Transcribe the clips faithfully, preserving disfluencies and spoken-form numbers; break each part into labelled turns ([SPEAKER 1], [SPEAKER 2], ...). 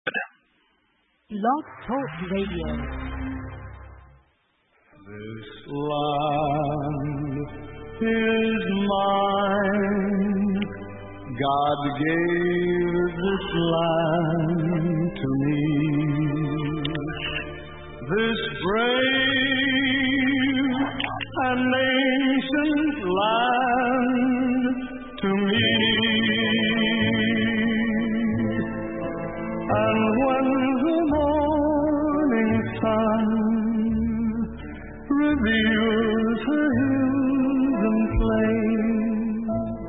[SPEAKER 1] Blog Talk Radio.
[SPEAKER 2] This land is mine. God gave this land to me. This brave and ancient land to me. And when the morning sun reveals her hills and plains,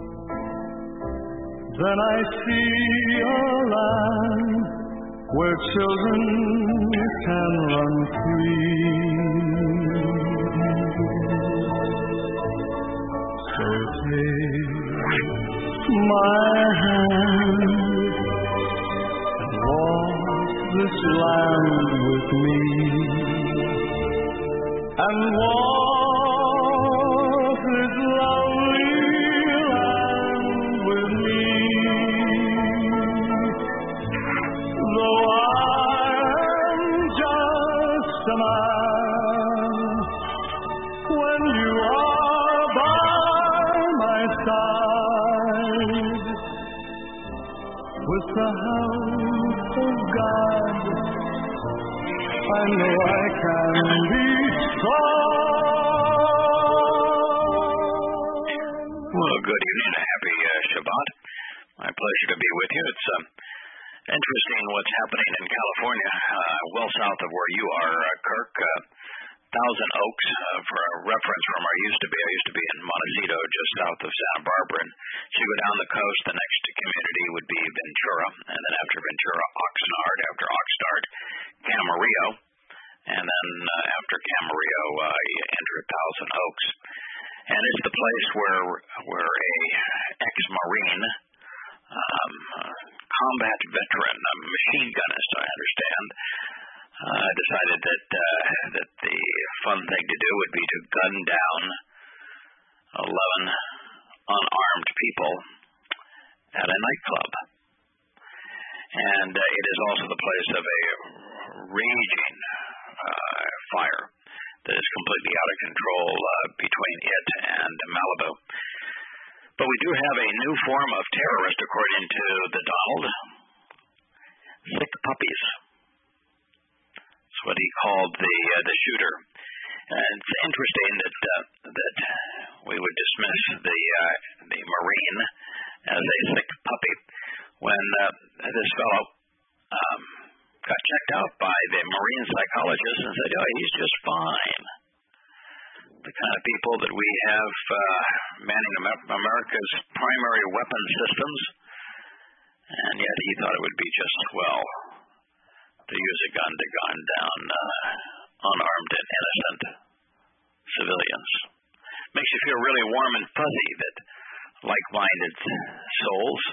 [SPEAKER 2] then I see a land where children can run free. So take my hand, walk this land with me, and walk this lovely land with me. Though I'm just a man, when you are by my side, with the house of God, I know I can be strong.
[SPEAKER 3] Well, good evening, a happy uh, Shabbat. My pleasure to be with you. It's um, interesting what's happening in California, uh, well south of where you are, uh, Kirk. Uh, Thousand Oaks, uh, for a reference from where I used to be. I used to be in Montecito, just south of Santa Barbara. And so you go down the coast, the next community would be Ventura. And then after Ventura, Oxnard. After Oxnard, Camarillo. And then uh, after Camarillo, uh, you enter Thousand Oaks. And it's the place where where a ex-Marine, um, uh, combat veteran, a machine gunist, I understand, uh, decided that uh, that the fun thing to do would be to gun down eleven unarmed people at a nightclub. And uh, it is also the place of a raging uh, fire that is completely out of control uh, between it and Malibu. But we do have a new form of terrorist, according to the Donald. Sick puppies. That's what he called the uh, the shooter. And it's interesting that uh, that we would dismiss the uh, the Marine as a sick puppy when uh, this fellow um, got checked out by the Marine psychologist and said, "Oh, he's just fine." The kind of people that we have uh, manning America's primary weapon systems, and yet he thought it would be just swell to use a gun to gun down uh, unarmed and innocent civilians. Makes you feel really warm and fuzzy that like-minded souls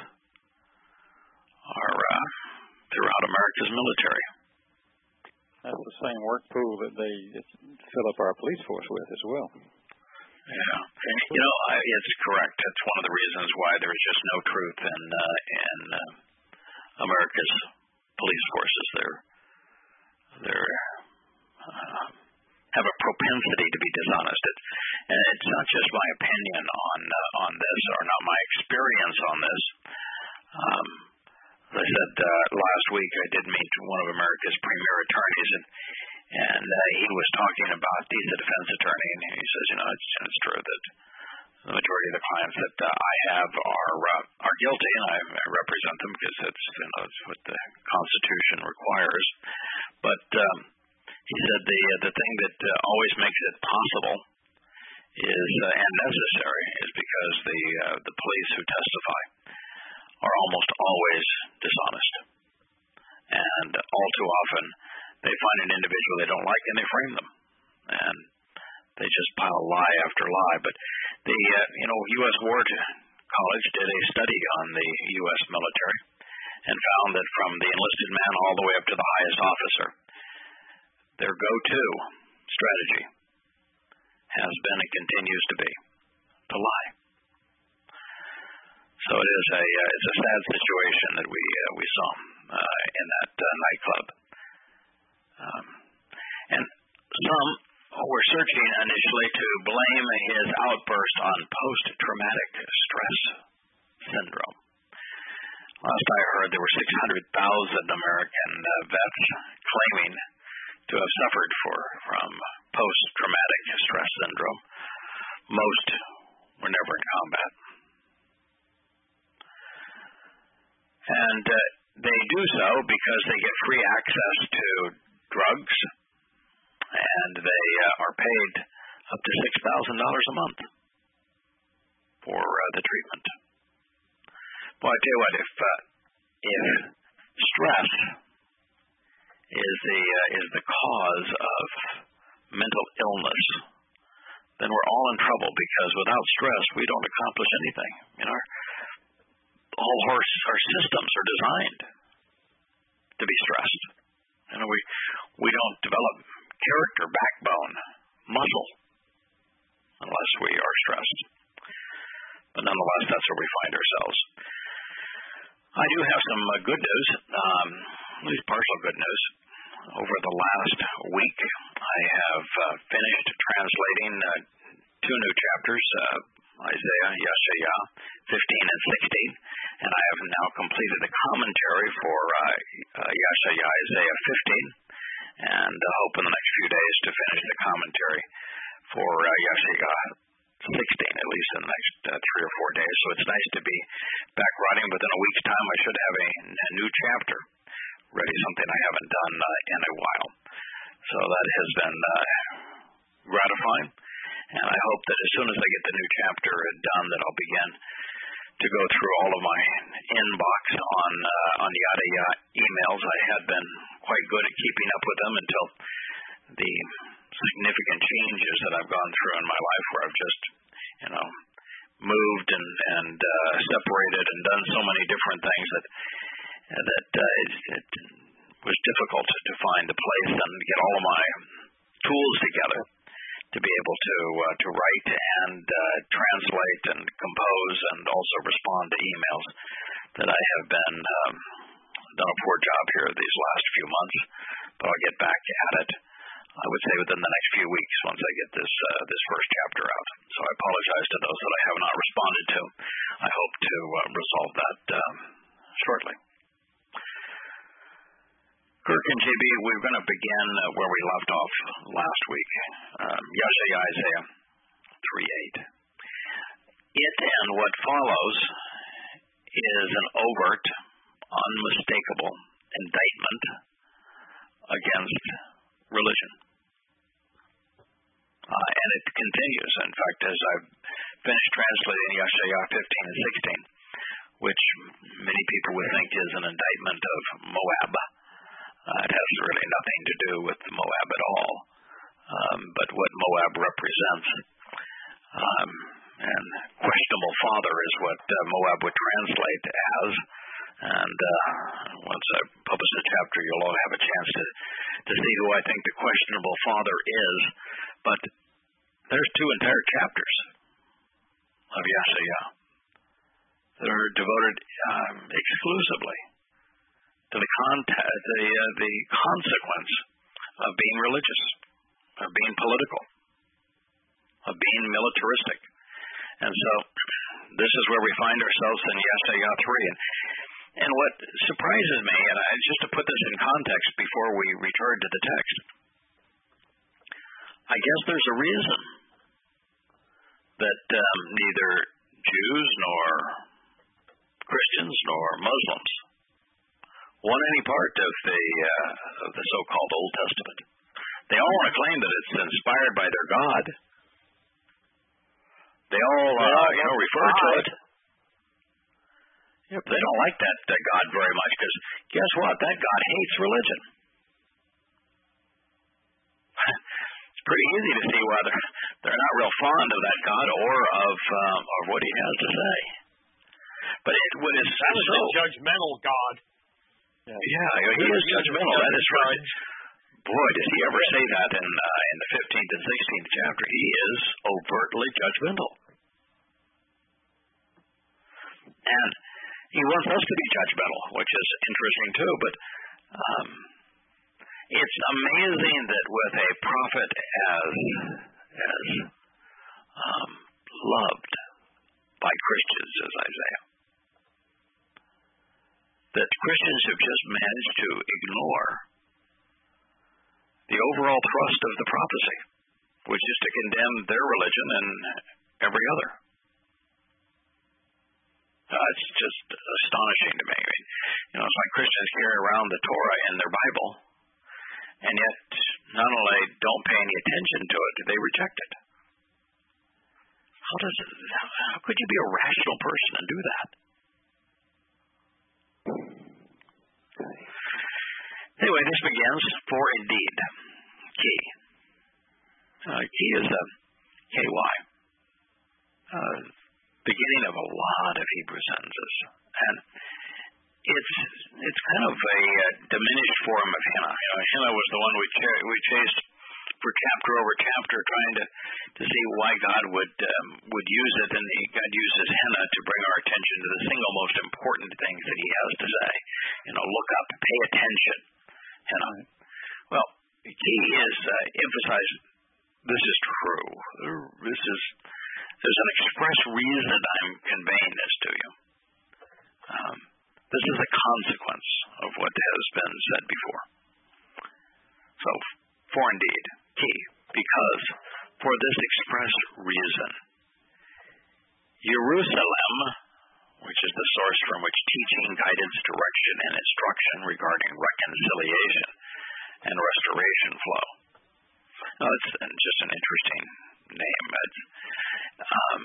[SPEAKER 3] are uh, throughout America's military.
[SPEAKER 4] That's the same work pool that they fill up our police force with as well.
[SPEAKER 3] Yeah, you know, I, it's correct. That's one of the reasons why there's just no truth in uh, in uh, America's police forces. They're they're uh, have a propensity to be dishonest. It, and it's not just my opinion on uh, on this, or not my experience on this. Um, as I said uh, last week, I did meet one of America's premier attorneys, and and uh, he was talking about, he's a defense attorney, and he says, you know, it's, it's true that the majority of the clients that uh, I have are uh, are guilty, and I, I represent them because it's, you know, it's what the Constitution requires. But um, he said the uh, the thing that uh, always makes it possible is uh, and necessary is because the uh, the police who testify are almost always dishonest, and all too often they find an individual they don't like and they frame them, and they just pile lie after lie. But the uh, you know U S War College did a study on the U S military and found that from the enlisted man all the way up to the highest officer, their go-to strategy has been and continues to be to lie. So it is a uh, it's a sad situation that we uh, we saw uh, in that uh, nightclub. Um, and some were searching initially to blame his outburst on post-traumatic stress syndrome. Last I heard, there were six hundred thousand American uh, vets claiming to have suffered for, from post-traumatic stress syndrome. Most were never in combat. And uh, they do so because they get free access to drugs, and they uh, are paid up to six thousand dollars a month for uh, the treatment. Well, I tell you what, if uh, if stress is the uh, is the cause of mental illness, then we're all in trouble, because without stress, we don't accomplish anything. You know, our, all our our systems are designed to be stressed. You know, we we don't develop character, backbone, muscle unless we are stressed. But nonetheless, that's where we find ourselves. I do have some uh, good news, um, at least partial good news. Over the last week, I have uh, finished translating uh, two new chapters, uh, Isaiah, Yeshayah, fifteen and sixteen, and I have now completed the commentary for uh, uh, Yeshayah, Isaiah fifteen, and uh, hope in the next few days to finish the commentary for uh, Yeshayah sixteen, at least in the next uh, three or four days. So it's nice to be back writing. Within a week's time, I should have a, a new chapter ready, something I haven't done uh, in a while. So that has been uh, gratifying, and I hope that as soon as I get the new chapter done, that I'll begin to go through all of my inbox on uh, on Yada Yada emails. I had been quite good at keeping up with them until the significant changes that I've gone through in my life, where I've just, you know, moved and and uh, separated and done so many different things that that uh, it, it was difficult to find a place and get all of my tools together to be able to uh, to write and uh, translate and compose and also respond to emails that I have been um, done a poor job here these last few months, but I'll get back at it. I would say within the next few weeks, once I get this uh, this first chapter out. So I apologize to those that I have not responded to. I hope to uh, resolve that um, shortly. Kirk and J B, we're going to begin uh, where we left off last week. Um, Yeshayah, Isaiah three eight. It and what follows is an overt, unmistakable indictment against religion. Uh, and it continues. In fact, as I've finished translating Yeshayah fifteen and sixteen, which many people would think is an indictment of Moab, uh, it has really nothing to do with Moab at all, um, but what Moab represents. Um, and questionable father is what uh, Moab would translate as. And uh, once I publish the chapter, you'll all have a chance to, to see who I think the questionable father is. But there's two entire chapters of Yeshayah that are devoted um, exclusively to the content, the uh, the consequence of being religious, of being political, of being militaristic. And so this is where we find ourselves in Yeshayah three. And, and what surprises me, and I, just to put this in context before we return to the text, I guess there's a reason that um, neither Jews nor Christians nor Muslims want any part of the uh, of the so-called Old Testament. They all want to claim that it's inspired by their God. They all, uh, you know, refer to it. Yep, they don't like that, that God very much, because guess what? That God hates religion. It's pretty easy to see why they're, they're not real fond of that God or of um, of what He has to say. But it, what is
[SPEAKER 5] that is
[SPEAKER 3] so,
[SPEAKER 5] a judgmental God.
[SPEAKER 3] Yeah, yeah He is judgmental. That is right. Boy, does He ever say that in uh, in the fifteenth and sixteenth chapter. He is overtly judgmental. And he wants us to be judgmental, which is interesting too. But um, it's amazing that with a prophet as as um, loved by Christians as Isaiah, that Christians have just managed to ignore the overall thrust of the prophecy, which is to condemn their religion and every other. Uh, it's just astonishing to me. I mean, you know, it's like Christians carry around the Torah in their Bible, and yet not only don't pay any attention to it, they reject it. How does it, how could you be a rational person and do that? Anyway, this begins, for indeed, key. Uh, key is a K Y. Uh, beginning of a lot of Hebrew sentences. And it's it's kind of a uh, diminished form of Hannah. You know, Hannah was the one we, ch- we chased for chapter over chapter, trying to, to see why God would um, would use it, and he, God uses Hannah to bring our attention to the single most important things that He has to say. You know, look up, pay attention. Hannah. Well, the key is uh, emphasize this is true. This is there's an express reason I'm conveying this to you. Um, this is a consequence of what has been said before. So, for indeed, key, because for this express reason, Jerusalem, which is the source from which teaching, guidance, direction, and instruction regarding reconciliation and restoration flow. Now, it's just an interesting name. It's, um,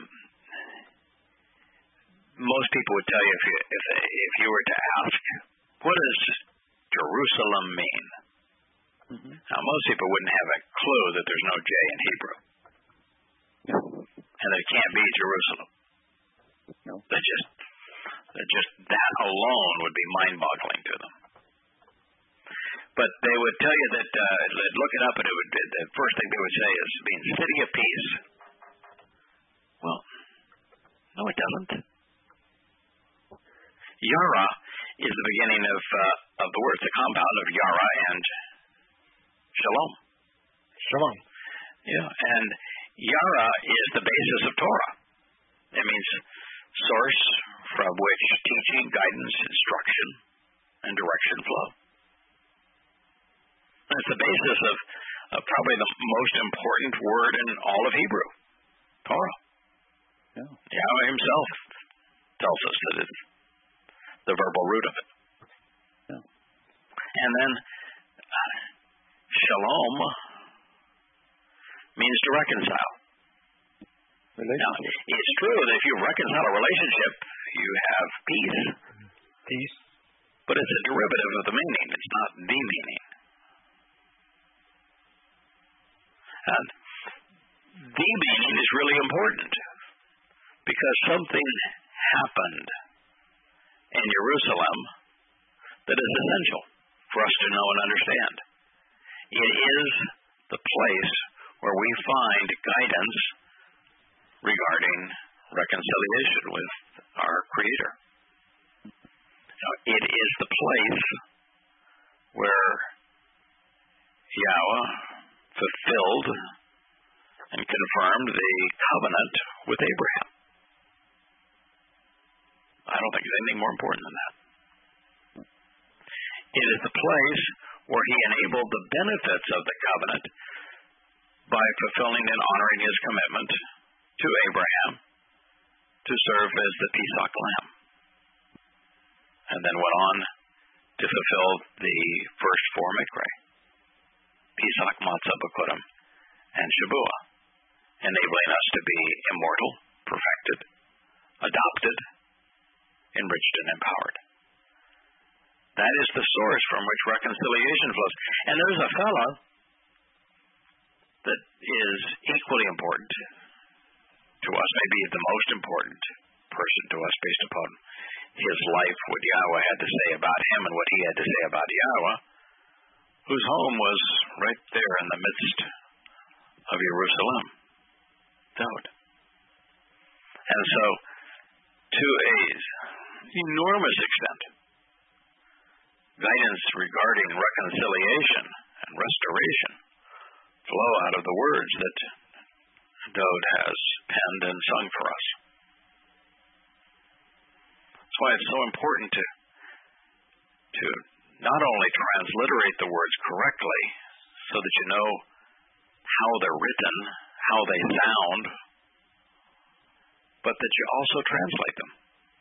[SPEAKER 3] most people would tell you if you if, if you were to ask, what does Jerusalem mean? Mm-hmm. Now, most people wouldn't have a clue that there's no J in Hebrew,
[SPEAKER 4] no.
[SPEAKER 3] and that it can't be Jerusalem.
[SPEAKER 4] No.
[SPEAKER 3] That just that just that alone would be mind-boggling to them. But they would tell you that uh, they'd look it up, and it would the first thing they would say is means city of peace. Well, no, it doesn't. Yara is the beginning of uh, of the word. It's a compound of Yara and Shalom.
[SPEAKER 5] Shalom.
[SPEAKER 3] Yeah, and Yara is the basis of Torah. It means source from which teaching, guidance, instruction, and direction flow. And it's the basis of, of probably the most important word in all of Hebrew, Torah.
[SPEAKER 4] Yeah.
[SPEAKER 3] Yahweh Himself tells us that it's the verbal root of it.
[SPEAKER 4] Yeah.
[SPEAKER 3] And then uh, Shalom means to reconcile. Now, it's true that if you reconcile a relationship, you have peace.
[SPEAKER 5] Peace.
[SPEAKER 3] But it's a derivative of the meaning. It's not the meaning. And the meaning is really important because something happened in Jerusalem that is essential for us to know and understand. It is the place where we find guidance regarding reconciliation with our Creator. Now, it is the place where Yahweh fulfilled and confirmed the covenant with Abraham. I don't think there's anything more important than that. It is the place where He enabled the benefits of the covenant by fulfilling and honoring His commitment to Abraham to serve as the Pesach lamb, and then went on to fulfill the first four mikra, Pesach, Matzah, Bikurim, and Shabuah, enabling us to be immortal, perfected, adopted, enriched, and empowered. That is the source from which reconciliation flows. And there's a fellow that is equally important to us, maybe the most important person to us based upon his life, what Yahweh had to say about him and what he had to say about Yahweh, whose home was right there in the midst of Jerusalem, David. And so, to a enormous extent. Guidance regarding reconciliation and restoration flow out of the words that Dode has penned and sung for us. That's why it's so important to to not only transliterate the words correctly so that you know how they're written, how they sound, but that you also translate them.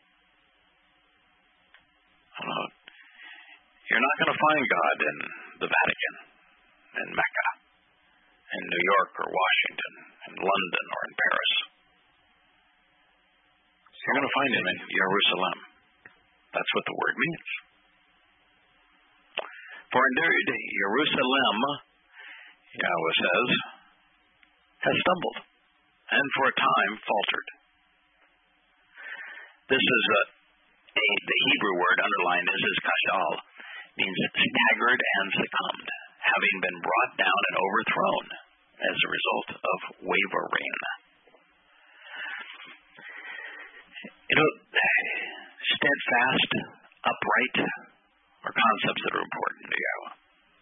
[SPEAKER 3] Uh, you're not going to find God in the Vatican, in Mecca, in New York or Washington, in London or in Paris. You're going to find him in Jerusalem. That's what the word means. For indeed, Jerusalem, Yahweh says, has stumbled, and for a time faltered. This is a, a the Hebrew word underlined is is kashal, means staggered and succumbed, having been brought down and overthrown as a result of wavering. You know, steadfast, upright, are concepts that are important to Yahweh.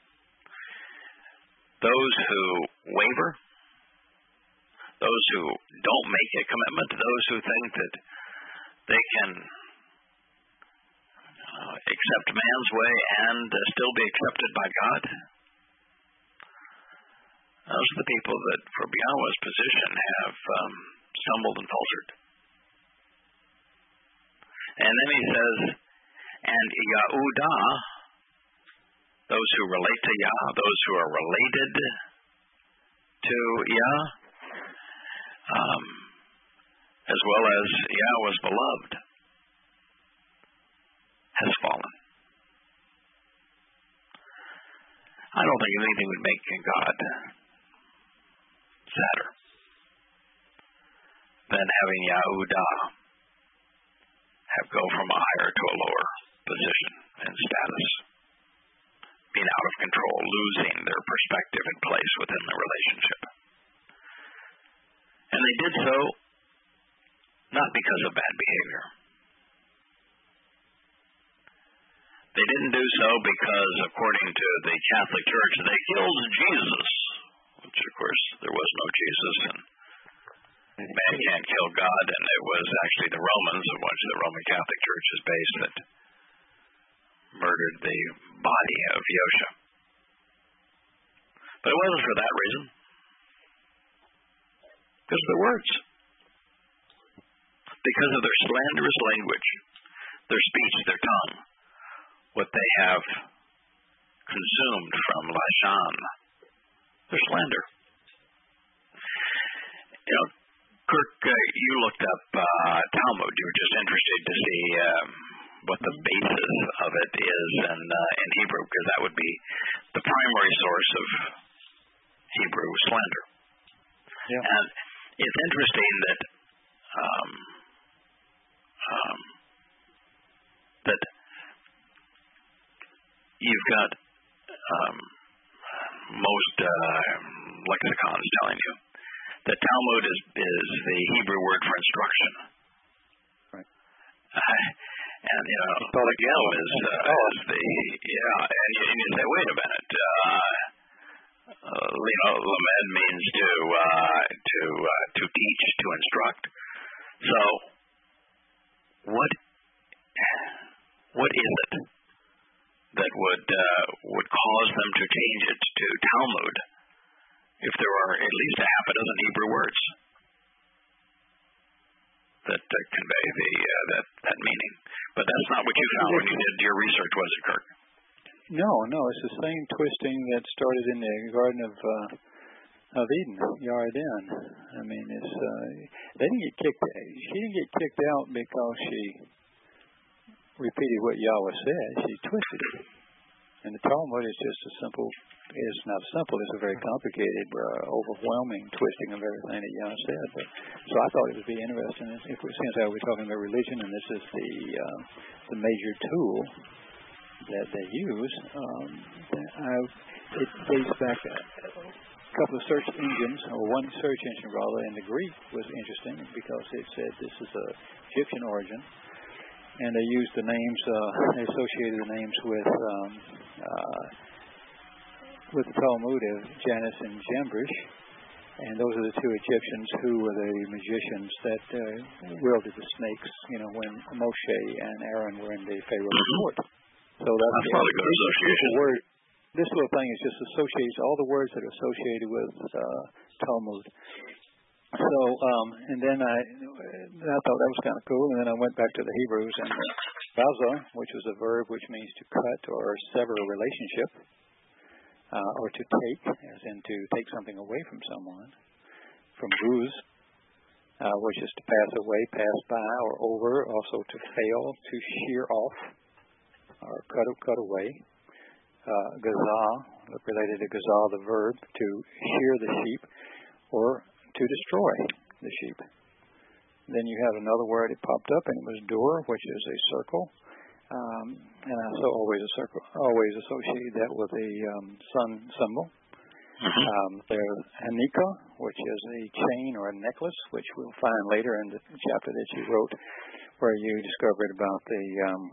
[SPEAKER 3] Those who waver, those who don't make a commitment, those who think that they can uh, accept man's way and uh, still be accepted by God, those are the people that, from Yahweh's position, have um, stumbled and faltered. And then he says, and Yahudah, those who relate to Yah, those who are related to Yah, um, as well as Yahweh's beloved, has fallen. I don't think anything would make God sadder than having Yahudah have go from a higher to a lower position and status, being out of control, losing their perspective and place within the relationship. And they did so not because of bad behavior. They didn't do so because, according to the Catholic Church, they killed Jesus, which, of course, there was no Jesus, and man can't kill God, and it was actually the Romans, of which the Roman Catholic Church is based, that murdered the body of Yosha. But it wasn't for that reason. Because of their words. Because of their slanderous language, their speech, their tongue, what they have consumed from Lashon, their slander. You know, Kirk, uh, you looked up uh, Talmud. You were just interested to see um, what the basis of it is in, uh, in Hebrew, because that would be the primary source of Hebrew slander.
[SPEAKER 4] Yeah.
[SPEAKER 3] And it's interesting that um, um, that you've got um, most uh, lexicons telling you that Talmud is, is the Hebrew word for instruction.
[SPEAKER 4] Right.
[SPEAKER 3] Uh, and, you know, Lagel is, uh, is the, yeah, and you, and you say, wait a minute, uh, uh, you know, lamed means to, uh, to, uh, to teach, to instruct. So, what, what is it that would, uh, would cause them to change it to Talmud if there are at least a half a dozen Hebrew words that uh, convey the uh, that that meaning? But that's not what you found when you did your research, was it, Kirk?
[SPEAKER 4] No, no, it's the same twisting that started in the Garden of uh, of Eden, Yarden. I mean, it's uh, they didn't get kicked. She didn't get kicked out because she repeated what Yahweh said. She twisted it, and the Talmud is just a simple. It's not simple. It's a very complicated, uh, overwhelming twisting of everything that Yah said. But, so I thought it would be interesting, if we, since I was talking about religion, and this is the uh, the major tool that they use. Um, I, it dates back a, a couple of search engines, or one search engine rather, in the Greek was interesting because it said this is a Egyptian origin, and they used the names. Uh, they associated the names with um, uh, with the Talmud of Janus and Jambres, and those are the two Egyptians who were the magicians that uh, wielded the snakes. You know, when Moshe and Aaron were in the Pharaoh's court. So that's,
[SPEAKER 3] that's probably a good association.
[SPEAKER 4] Word. This little thing is just associates all the words that are associated with uh, Talmud. So, um, and then I, I thought that was kind of cool, and then I went back to the Hebrews, and gaza, which was a verb which means to cut or sever a relationship, uh, or to take, as in to take something away from someone, from guz, uh, which is to pass away, pass by, or over, also to fail, to shear off, or cut, cut away. Uh, gazah, related to gazah, the verb, to shear the sheep, or to destroy the sheep. Then you had another word, it popped up, and it was dur, which is a circle. Um, and I so always a circle, always associated that with the um, sun symbol.
[SPEAKER 3] Mm-hmm.
[SPEAKER 4] Um, there's hanika, which is a chain or a necklace, which we'll find later in the chapter that you wrote, where you discovered about the um,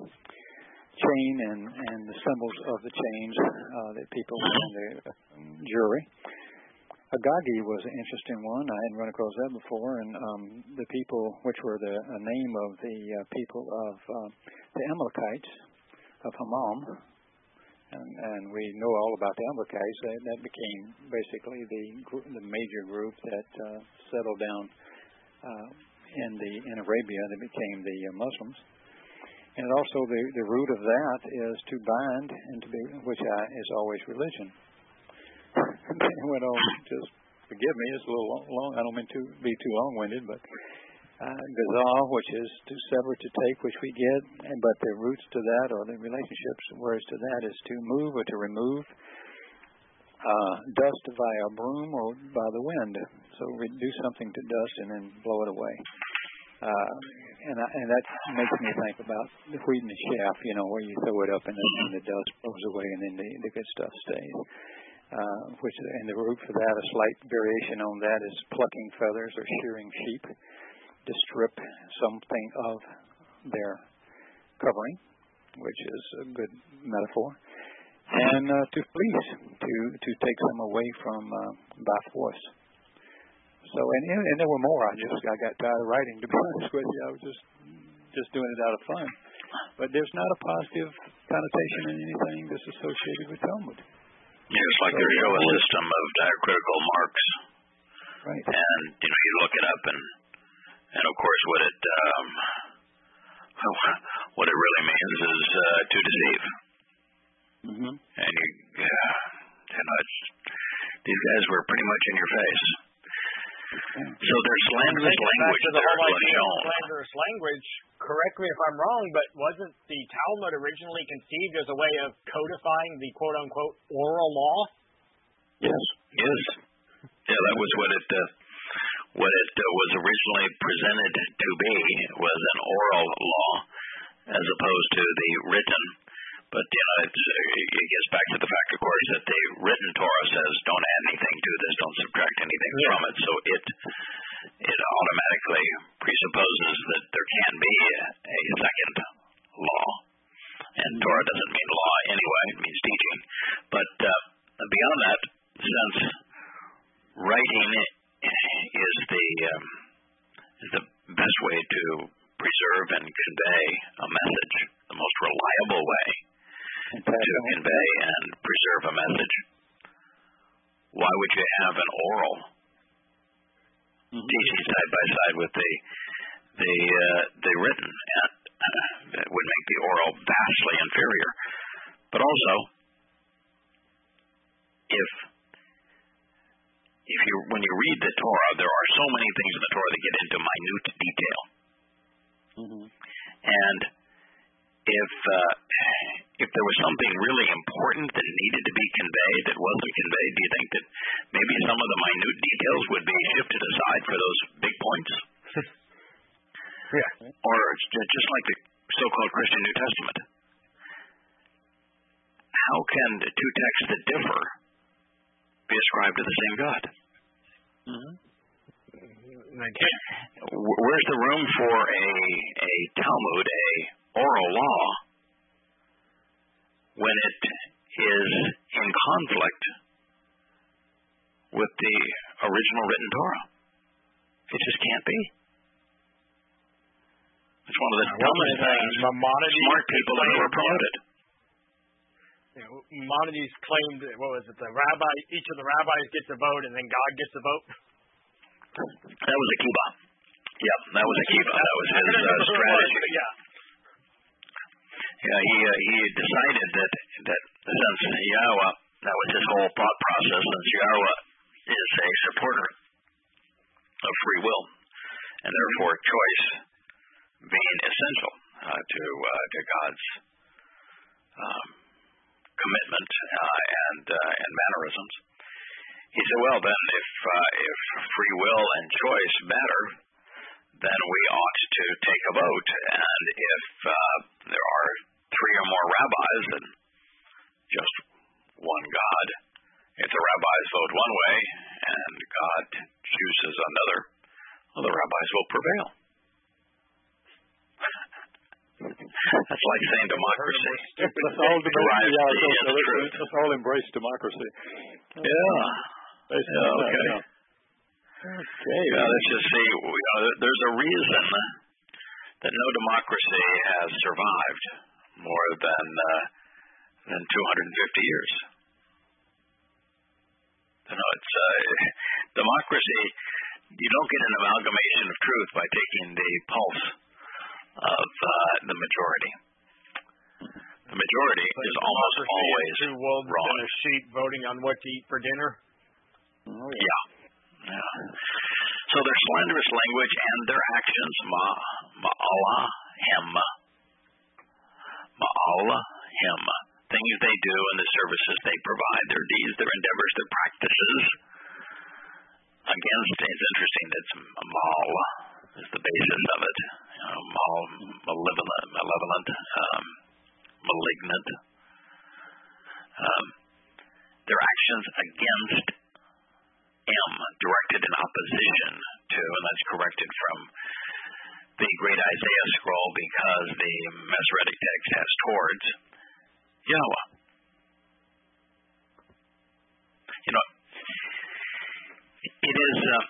[SPEAKER 4] chain and, and the symbols of the chains uh, that people wear in their jewelry. Agagi was an interesting one. I hadn't run across that before. And um, the people, which were the a name of the uh, people of uh, the Amalekites of Hammam, and, and we know all about the Amalekites. That, that became basically the the major group that uh, settled down uh, in the in Arabia. That became the uh, Muslims. And also the, the root of that is to bind and to be, which I, is always religion. And then it went on, just forgive me, it's a little long, long I don't mean to be too long-winded, but uh, gazal, which is to sever, to take, which we get, and but the roots to that or the relationships, whereas to that is to move or to remove uh, dust via a broom or by the wind. So we do something to dust and then blow it away. Uh, and, I, and that makes me think about the wheat and the chaff, you know, where you throw it up and then and the dust blows away and then the, the good stuff stays. Uh, which and the root for that, a slight variation on that, is plucking feathers or shearing sheep to strip something of their covering, which is a good metaphor, and uh, to fleece, to to take them away from uh, by force. So and and there were more. I just I got tired of writing, to be honest with you. I was just just doing it out of fun. But there's not a positive connotation in anything that's associated with Talmud.
[SPEAKER 3] Yeah, it's like there's a system of diacritical marks.
[SPEAKER 4] Right.
[SPEAKER 3] And, you know, you look it up, and, and of course, what it um, what it really means is uh, to deceive.
[SPEAKER 4] Mm-hmm.
[SPEAKER 3] And, you, uh, you know, it's, these guys were pretty much in your face.
[SPEAKER 4] Okay.
[SPEAKER 3] So there's slanderous language
[SPEAKER 6] the
[SPEAKER 3] there.
[SPEAKER 6] whole idea
[SPEAKER 3] shown.
[SPEAKER 6] of slanderous language, correct me if I'm wrong, but wasn't the Talmud originally conceived as a way of codifying the quote-unquote oral law?
[SPEAKER 3] Yes. Yes. Yeah, that was what it uh, what it uh, was originally presented to be, was an oral law as opposed to the written. But you know, it's, it gets back to the fact, of course, that the written Torah says don't add anything to this, don't subtract anything yeah. from it. So it it automatically presupposes that there can be a, a second law. And Torah doesn't mean law anyway; it means teaching. But uh, beyond that, since writing is the um, is the best way to preserve and convey a message, the most reliable way to convey and preserve a message, why would you have an oral mm-hmm. teaching side by side with the the uh, the written? And uh, that would make the oral vastly inferior. But also, if if you when you read the Torah, there are so many things in the Torah that get into minute detail,
[SPEAKER 4] mm-hmm.
[SPEAKER 3] and if uh, if there was something really important that needed to be conveyed that wasn't conveyed, do you think that maybe some of the minute details would be shifted aside for those big points?
[SPEAKER 6] Yeah.
[SPEAKER 3] Or just like the so-called Christian New Testament, how can the two texts that differ be ascribed to the same God?
[SPEAKER 4] Mm-hmm.
[SPEAKER 3] Where's the room for a a Talmud, a oral law when it is in conflict with the original written Torah. It just can't be. It's one of the dumbest things smart people have ever promoted.
[SPEAKER 6] You know, Maimonides claimed, what was it, the rabbi, each of the rabbis gets a vote and then God gets a vote?
[SPEAKER 3] That was a kibbah. Yep, that was a kibbah. That was his uh, strategy.
[SPEAKER 6] Yeah.
[SPEAKER 3] Yeah, he uh, he decided that that since Yahweh, that was his whole thought process, since Yahweh is a supporter of free will, and therefore choice being essential uh, to uh, to God's um, commitment uh, and uh, and mannerisms. He said, well, then, if uh, if free will and choice matter, then we ought to take a vote. And if uh, there are three or more rabbis and just one God, if the rabbis vote one way and God chooses another, well, the rabbis will prevail. That's like saying democracy.
[SPEAKER 4] Let's all,
[SPEAKER 3] derives
[SPEAKER 4] yeah,
[SPEAKER 3] the
[SPEAKER 4] so, so
[SPEAKER 3] truth.
[SPEAKER 4] let's all embrace democracy.
[SPEAKER 3] Yeah.
[SPEAKER 4] Basically,
[SPEAKER 3] Yeah, okay.
[SPEAKER 4] yeah. Okay.
[SPEAKER 3] Yeah, let's just see. You know, there's a reason that no democracy has survived more than uh, than two hundred fifty years. You know, it's uh, democracy. You don't get an amalgamation of truth by taking the pulse of uh, the majority. The majority
[SPEAKER 6] But
[SPEAKER 3] is almost always
[SPEAKER 6] two wolves
[SPEAKER 3] wrong.
[SPEAKER 6] and a sheep voting on what to eat for dinner.
[SPEAKER 4] Oh,
[SPEAKER 3] Yeah. Yeah. So their slanderous language and their actions, ma, ma'ala, him, ma'ala, him, things they do and the services they provide, their deeds, their endeavors, their practices, against, it's interesting, that's mal is the basis of it, you know, mal, malevolent, malevolent um, malignant, um, their actions against M, directed in opposition to, and that's corrected from the great Isaiah scroll because the Masoretic text has towards Yahweh. You know, it is, uh,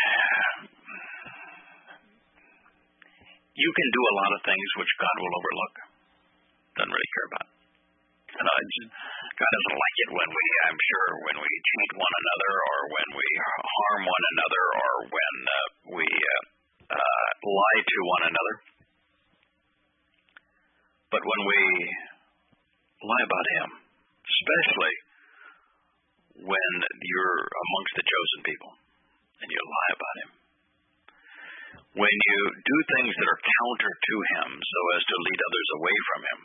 [SPEAKER 3] you can do a lot of things which God will overlook. Doesn't really care about. You know, it's, God doesn't like it when we, I'm sure, when we cheat one another or when we harm one another or when uh, we uh, uh, lie to one another. But when we lie about Him, especially when you're amongst the chosen people and you lie about Him, when you do things that are counter to Him so as to lead others away from Him,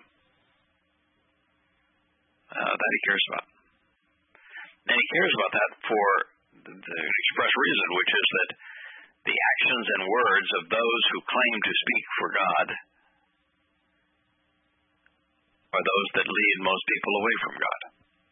[SPEAKER 3] Uh, that He cares about. And He cares about that for the, the express reason, which is that the actions and words of those who claim to speak for God are those that lead most people away from God.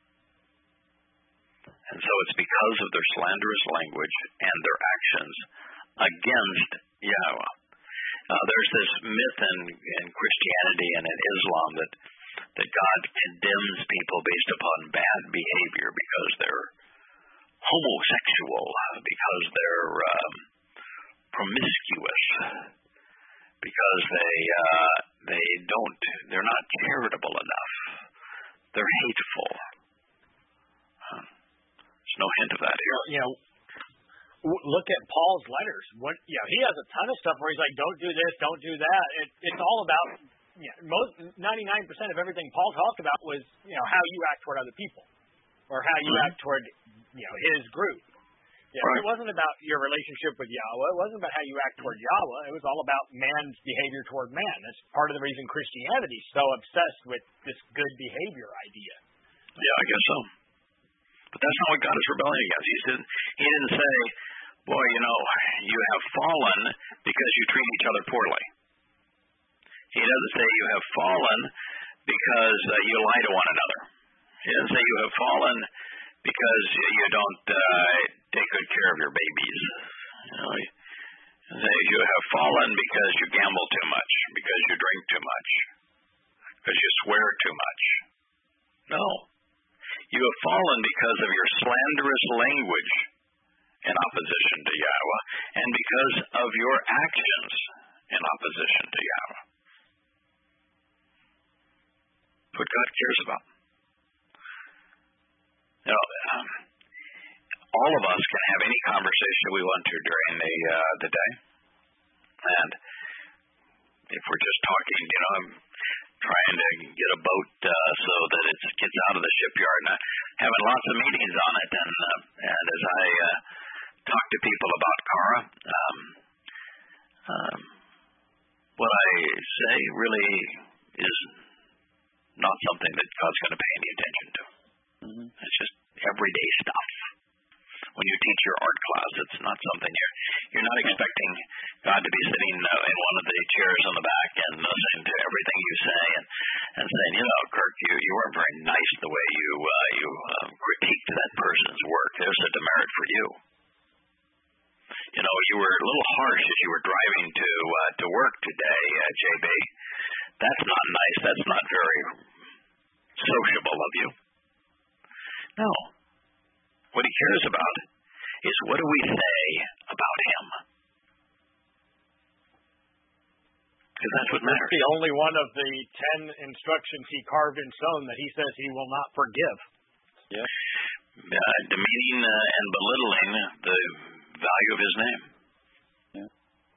[SPEAKER 3] And so it's because of their slanderous language and their actions against Yahweh. Uh, there's this myth in, in Christianity and in Islam that that God condemns people based upon bad behavior because they're homosexual, because they're um, promiscuous, because they uh, they don't, they're not charitable enough, they're hateful. Huh. There's no hint of that here.
[SPEAKER 6] You know, w- look at Paul's letters. What, you know, he has a ton of stuff where he's like, don't do this, don't do that. It, it's all about. Yeah, most ninety-nine percent of everything Paul talked about was, you know, how you act toward other people, or how you
[SPEAKER 3] mm-hmm.
[SPEAKER 6] act toward, you know, his group. Yeah,
[SPEAKER 3] right.
[SPEAKER 6] It wasn't about your relationship with Yahweh. It wasn't about how you act toward Yahweh. It was all about man's behavior toward man. That's part of the reason Christianity is so obsessed with this good behavior idea.
[SPEAKER 3] Yeah, I guess so. But that's not what God is rebelling against. He didn't. He didn't say, "Boy, you know, you have fallen because you treat each other poorly." He doesn't say you have fallen because uh, you lie to one another. He doesn't say you have fallen because you don't uh, take good care of your babies. You know, he say you have fallen because you gamble too much, because you drink too much, because you swear too much. No. You have fallen because of your slanderous language in opposition to Yahweh, and because of your actions in opposition to Yahweh. What God cares about. You know, um, all of us can have any conversation we want to during the uh, the day, and if we're just talking, you know, I'm trying to get a boat uh, so that it gets out of the shipyard, and I'm having lots of meetings on it, and uh, and as I uh, talk to people about Kara, um, um, what I say really is not something that God's going to pay any attention to. Mm-hmm. It's just everyday stuff. When you teach your art class, it's not something you're you're not expecting God to be sitting uh, in one of the chairs on the back and listening to everything you say and, and saying, you know, Kirk, you, you weren't very nice the way you uh, you um, critiqued that person's work. There's a demerit for you. You know, you were a little harsh as you were driving to uh, to work today, uh, J B. That's not nice. That's not very sociable of you. No. What he cares about is what do we say about him? Because that's what matters.
[SPEAKER 6] That's the only one of the ten instructions he carved in stone that he says he will not forgive.
[SPEAKER 3] Yeah. Uh, demeaning uh, and belittling the value of his name. Yeah.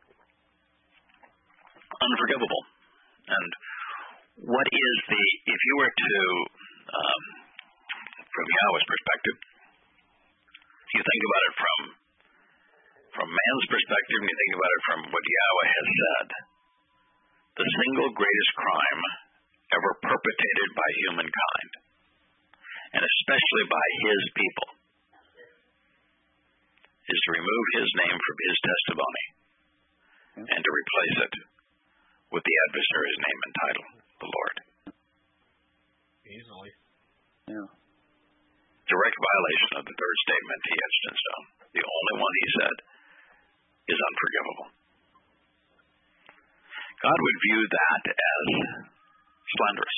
[SPEAKER 3] Unforgivable. And what is the, if you were to, um, from Yahweh's perspective, you think about it from from man's perspective, and you think about it from what Yahweh has said, the single greatest crime ever perpetrated by humankind, and especially by his people, is to remove his name from his testimony and to replace it with the adversary's name and title, the Lord.
[SPEAKER 6] Easily.
[SPEAKER 3] Yeah. Direct violation of the third statement he etched in stone. The only one he said is unforgivable. God would view that as slanderous.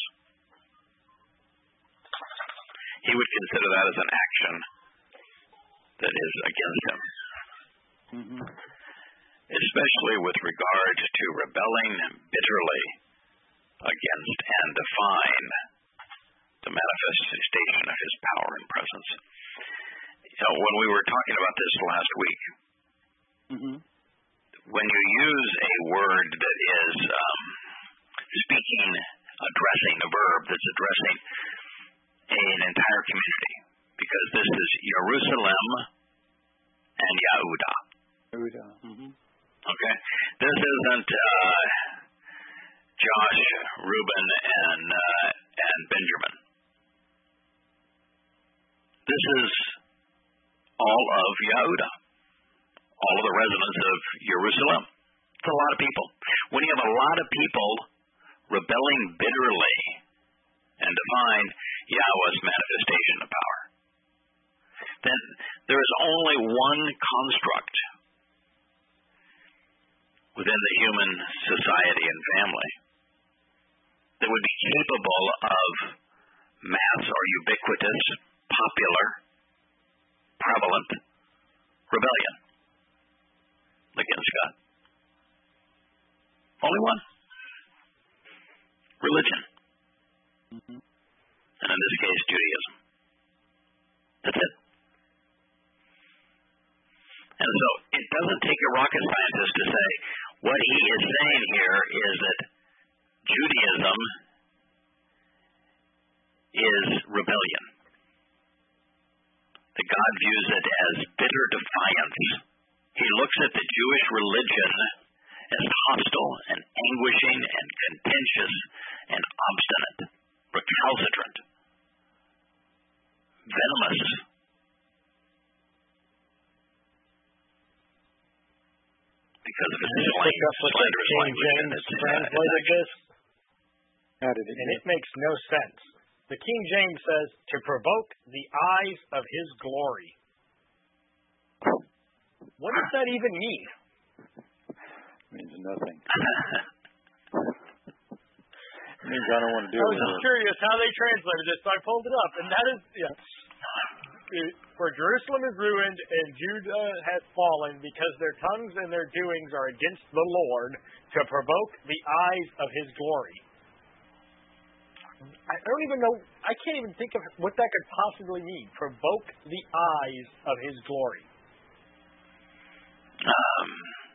[SPEAKER 3] He would consider that as an action that is against him. Mm-hmm. Especially with regard to rebelling bitterly against and defying the manifestation of his power and presence. You know, when we were talking about this last week, mm-hmm. when you use a word that is um, speaking, addressing, a verb that's addressing an entire community, because this is Jerusalem and Yehuda.
[SPEAKER 4] Yehuda. Mm-hmm.
[SPEAKER 3] Okay? This isn't uh, Josh, Reuben, and uh, and Benjamin. This is all of Yehuda, all of the residents of Jerusalem. It's a lot of people. When you have a lot of people rebelling bitterly and defying Yahweh's manifestation of power, then there is only one construct within the human society and family that would be capable of mass or ubiquitous, popular, prevalent rebellion against God. Only one. Religion. Mm-hmm. And in this case, Judaism. That's it. And so it doesn't take a rocket scientist to say what he is saying here is that Judaism is rebellion. That God views it as bitter defiance. He looks at the Jewish religion as hostile and anguishing and contentious and obstinate, recalcitrant, venomous. Because of his slanderous language.
[SPEAKER 6] King James translated this,
[SPEAKER 4] How did it
[SPEAKER 6] and it makes no sense. The King James says, to provoke the eyes of his glory. What does that even mean?
[SPEAKER 4] It means nothing. means I don't want to deal
[SPEAKER 6] I was
[SPEAKER 4] with
[SPEAKER 6] just
[SPEAKER 4] it.
[SPEAKER 6] curious how they translated this, so I pulled it up, and that is, yeah. For Jerusalem is ruined and Judah has fallen because their tongues and their doings are against the Lord to provoke the eyes of his glory. I don't even know, I can't even think of what that could possibly mean. Provoke the eyes of his glory.
[SPEAKER 3] Um,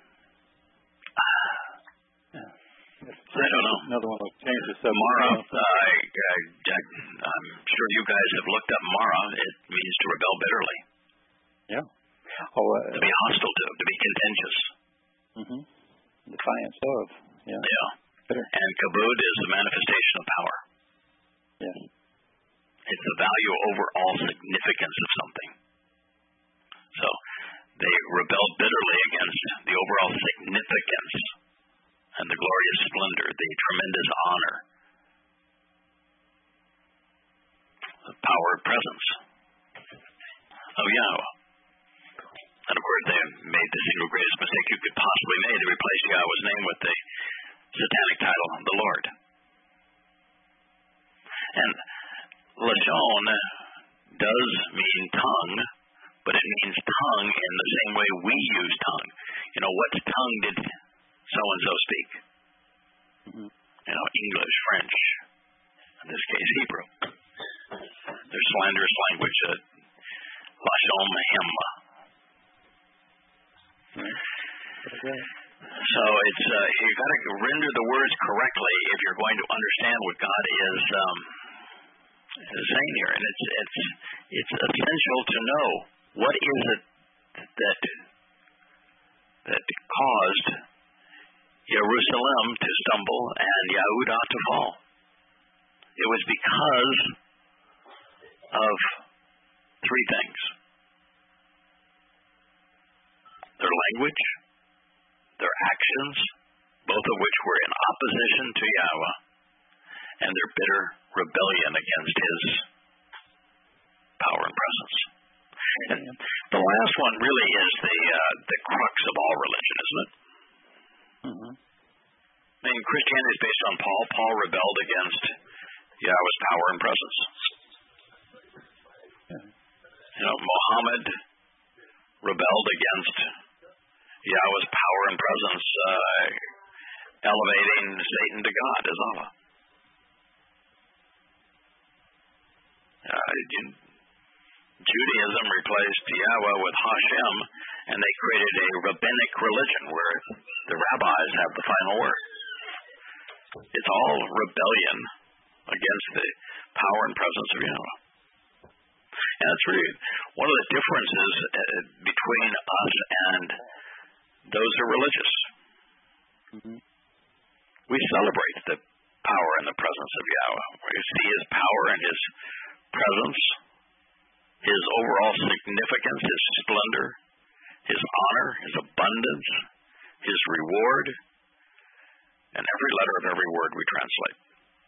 [SPEAKER 3] I don't know.
[SPEAKER 4] Another one will change the subject.
[SPEAKER 3] Mara, uh, I, I, I'm sure you guys have looked up Mara. It means to rebel bitterly.
[SPEAKER 4] Yeah. Oh, uh,
[SPEAKER 3] to be hostile to, to be contentious.
[SPEAKER 4] Mm-hmm. Defiance of. Yeah.
[SPEAKER 3] Yeah.
[SPEAKER 4] Bitter.
[SPEAKER 3] And kabod is the manifestation of power.
[SPEAKER 4] Yes.
[SPEAKER 3] It's the value over all significance of something. So they rebelled bitterly against the overall significance and the glorious splendor, the tremendous honor, the power and presence of Yahweh. And of course, they made the single greatest mistake you could possibly make. They replaced Yahweh's name with the satanic title, the Lord. And Lashon does mean tongue, but it means tongue in the same way we use tongue. You know, what tongue did so-and-so speak?
[SPEAKER 4] Mm-hmm.
[SPEAKER 3] You know, English, French, in this case Hebrew. There's slanderous language, uh, Lashon Mehem.
[SPEAKER 4] Okay.
[SPEAKER 3] So it's uh, you got to render the words correctly if you're going to understand what God is um, is saying here, and it's it's it's essential to know what is it that that caused Jerusalem to stumble and Yehudah to fall. It was because of three things: their language, their actions, both of which were in opposition to Yahweh, and their bitter rebellion against his power and presence. And the last one really is the uh, the crux of all religion, isn't it?
[SPEAKER 4] Mm-hmm.
[SPEAKER 3] I mean, Christianity is based on Paul. Paul rebelled against Yahweh's power and presence. You know, Muhammad rebelled against Yahweh's power and presence, uh, elevating Satan to God as Allah. Uh, Judaism replaced Yahweh with Hashem, and they created a rabbinic religion where the rabbis have the final word. It's all rebellion against the power and presence of Yahweh. And that's really one of the differences uh, between us and those who are religious.
[SPEAKER 4] Mm-hmm.
[SPEAKER 3] We celebrate the power and the presence of Yahweh. We see his power and his presence, his overall significance, his splendor, his honor, his abundance, his reward, and every letter of every word we translate.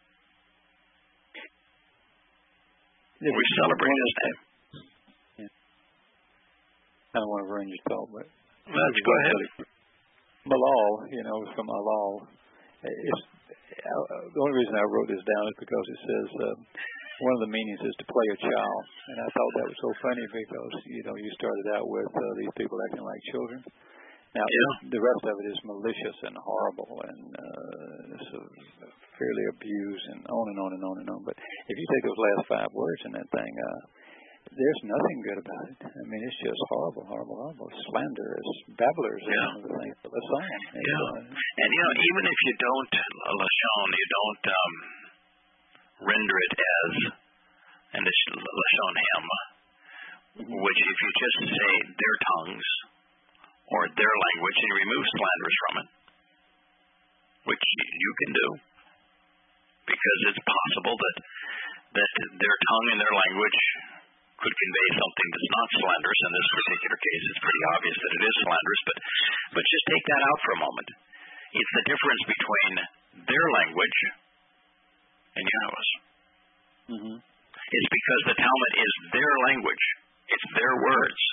[SPEAKER 4] Yeah,
[SPEAKER 3] we celebrate his name.
[SPEAKER 4] Yeah. I don't want to ruin your thought, but
[SPEAKER 3] let's go ahead.
[SPEAKER 4] Malal, you know, from Malal. It's, uh, the only reason I wrote this down is because it says uh, one of the meanings is to play a child, and I thought that was so funny because you know you started out with uh, these people acting like children. Now
[SPEAKER 3] yeah.
[SPEAKER 4] the rest of it is malicious and horrible and uh, sort of fairly abused and on and on and on and on. But if you take those last five words in that thing, uh, there's nothing good about it. I mean, it's just horrible, horrible, horrible. Slanderous, babblers,
[SPEAKER 3] yeah.
[SPEAKER 4] and everything for the song.
[SPEAKER 3] Yeah. Uh, and, you know, even if you don't, Lashon, you don't um, render it as, and it's Lashon Ham, mm-hmm. which if you just say their tongues or their language and you remove slanders from it, which you can do, because it's possible that, that their tongue and their language could convey something that's not slanderous. In this particular case, it's pretty obvious that it is slanderous, but but just take that out for a moment. It's the difference between their language and Yahweh's.
[SPEAKER 4] Mm-hmm.
[SPEAKER 3] It's because the Talmud is their language. It's their words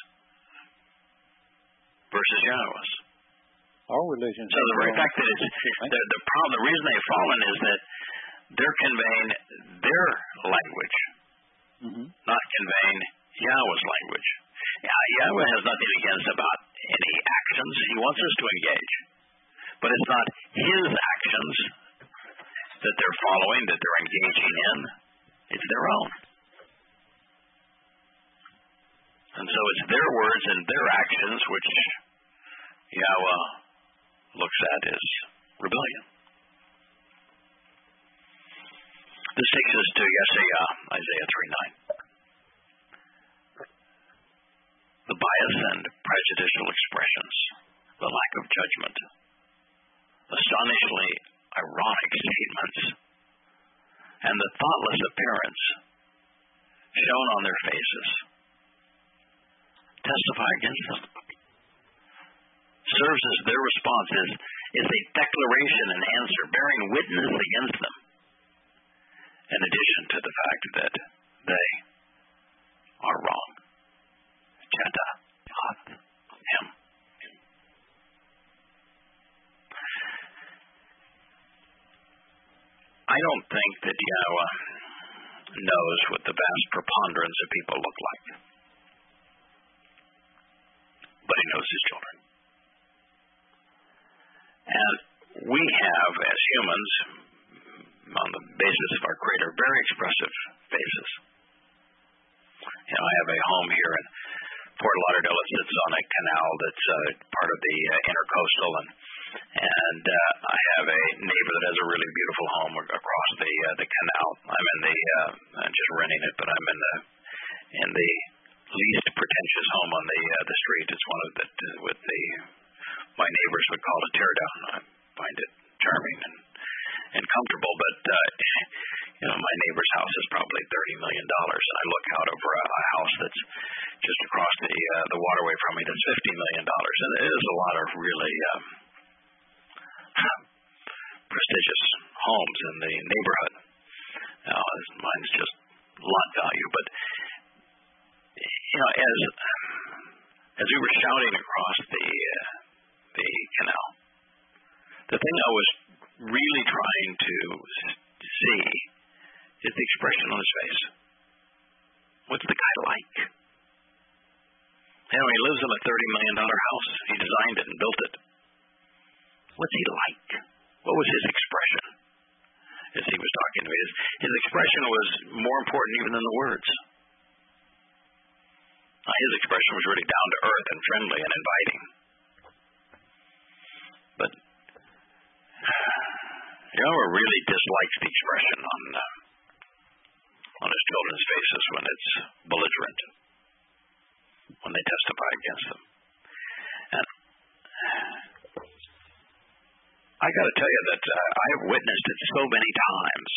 [SPEAKER 3] versus Yahweh's.
[SPEAKER 4] All religions.
[SPEAKER 3] So the very fact that it's the, the problem, the reason they've fallen is that they're conveying their language,
[SPEAKER 4] mm-hmm.
[SPEAKER 3] not conveying Yahweh's language. Yeah, Yahweh has nothing against about any actions. He wants us to engage. But it's not his actions that they're following, that they're engaging in. It's their own. And so it's their words and their actions which Yahweh looks at as rebellion. This takes us to Isaiah, Isaiah three nine. The bias and prejudicial expressions, the lack of judgment, astonishingly ironic statements, and the thoughtless appearance shown on their faces testify against them. Serves as their response is, is a declaration and answer bearing witness against them, in addition to the fact that they are wrong. Jada, Hot, him. I don't think that Yahweh knows what the vast preponderance of people look like. But he knows his children. And we have, as humans, on the basis of our Creator, very expressive faces. You know, I have a home here in Fort Lauderdale. It sits on a canal that's uh, part of the uh, intercoastal, and and uh, I have a neighbor that has a really beautiful home across the uh, the canal. I'm in the uh, I'm just renting it, but I'm in the in the least pretentious home on the uh, the street. It's one of the uh, with the my neighbors would call a tear down. I find it charming and and comfortable, but uh, you know, my neighbor's house is probably thirty million dollars, and I look out over a, a house that's just across the uh, the waterway from me that's fifty million dollars, and it is a lot of really um, prestigious homes in the neighborhood. Now, mine's just lot value, but you know, as as we were shouting across the uh, the canal, the thing I was really trying to see is the expression on his face. What's the guy like? You know, he lives in a thirty million dollars house. He designed it and built it. What's he like? What was his expression as he was talking to me? His, his expression was more important even than the words. Now, his expression was really down to earth and friendly and inviting. But Yahweh really dislikes the expression on uh, on his children's faces when it's belligerent, when they testify against them. And I got to tell you that uh, I have witnessed it so many times,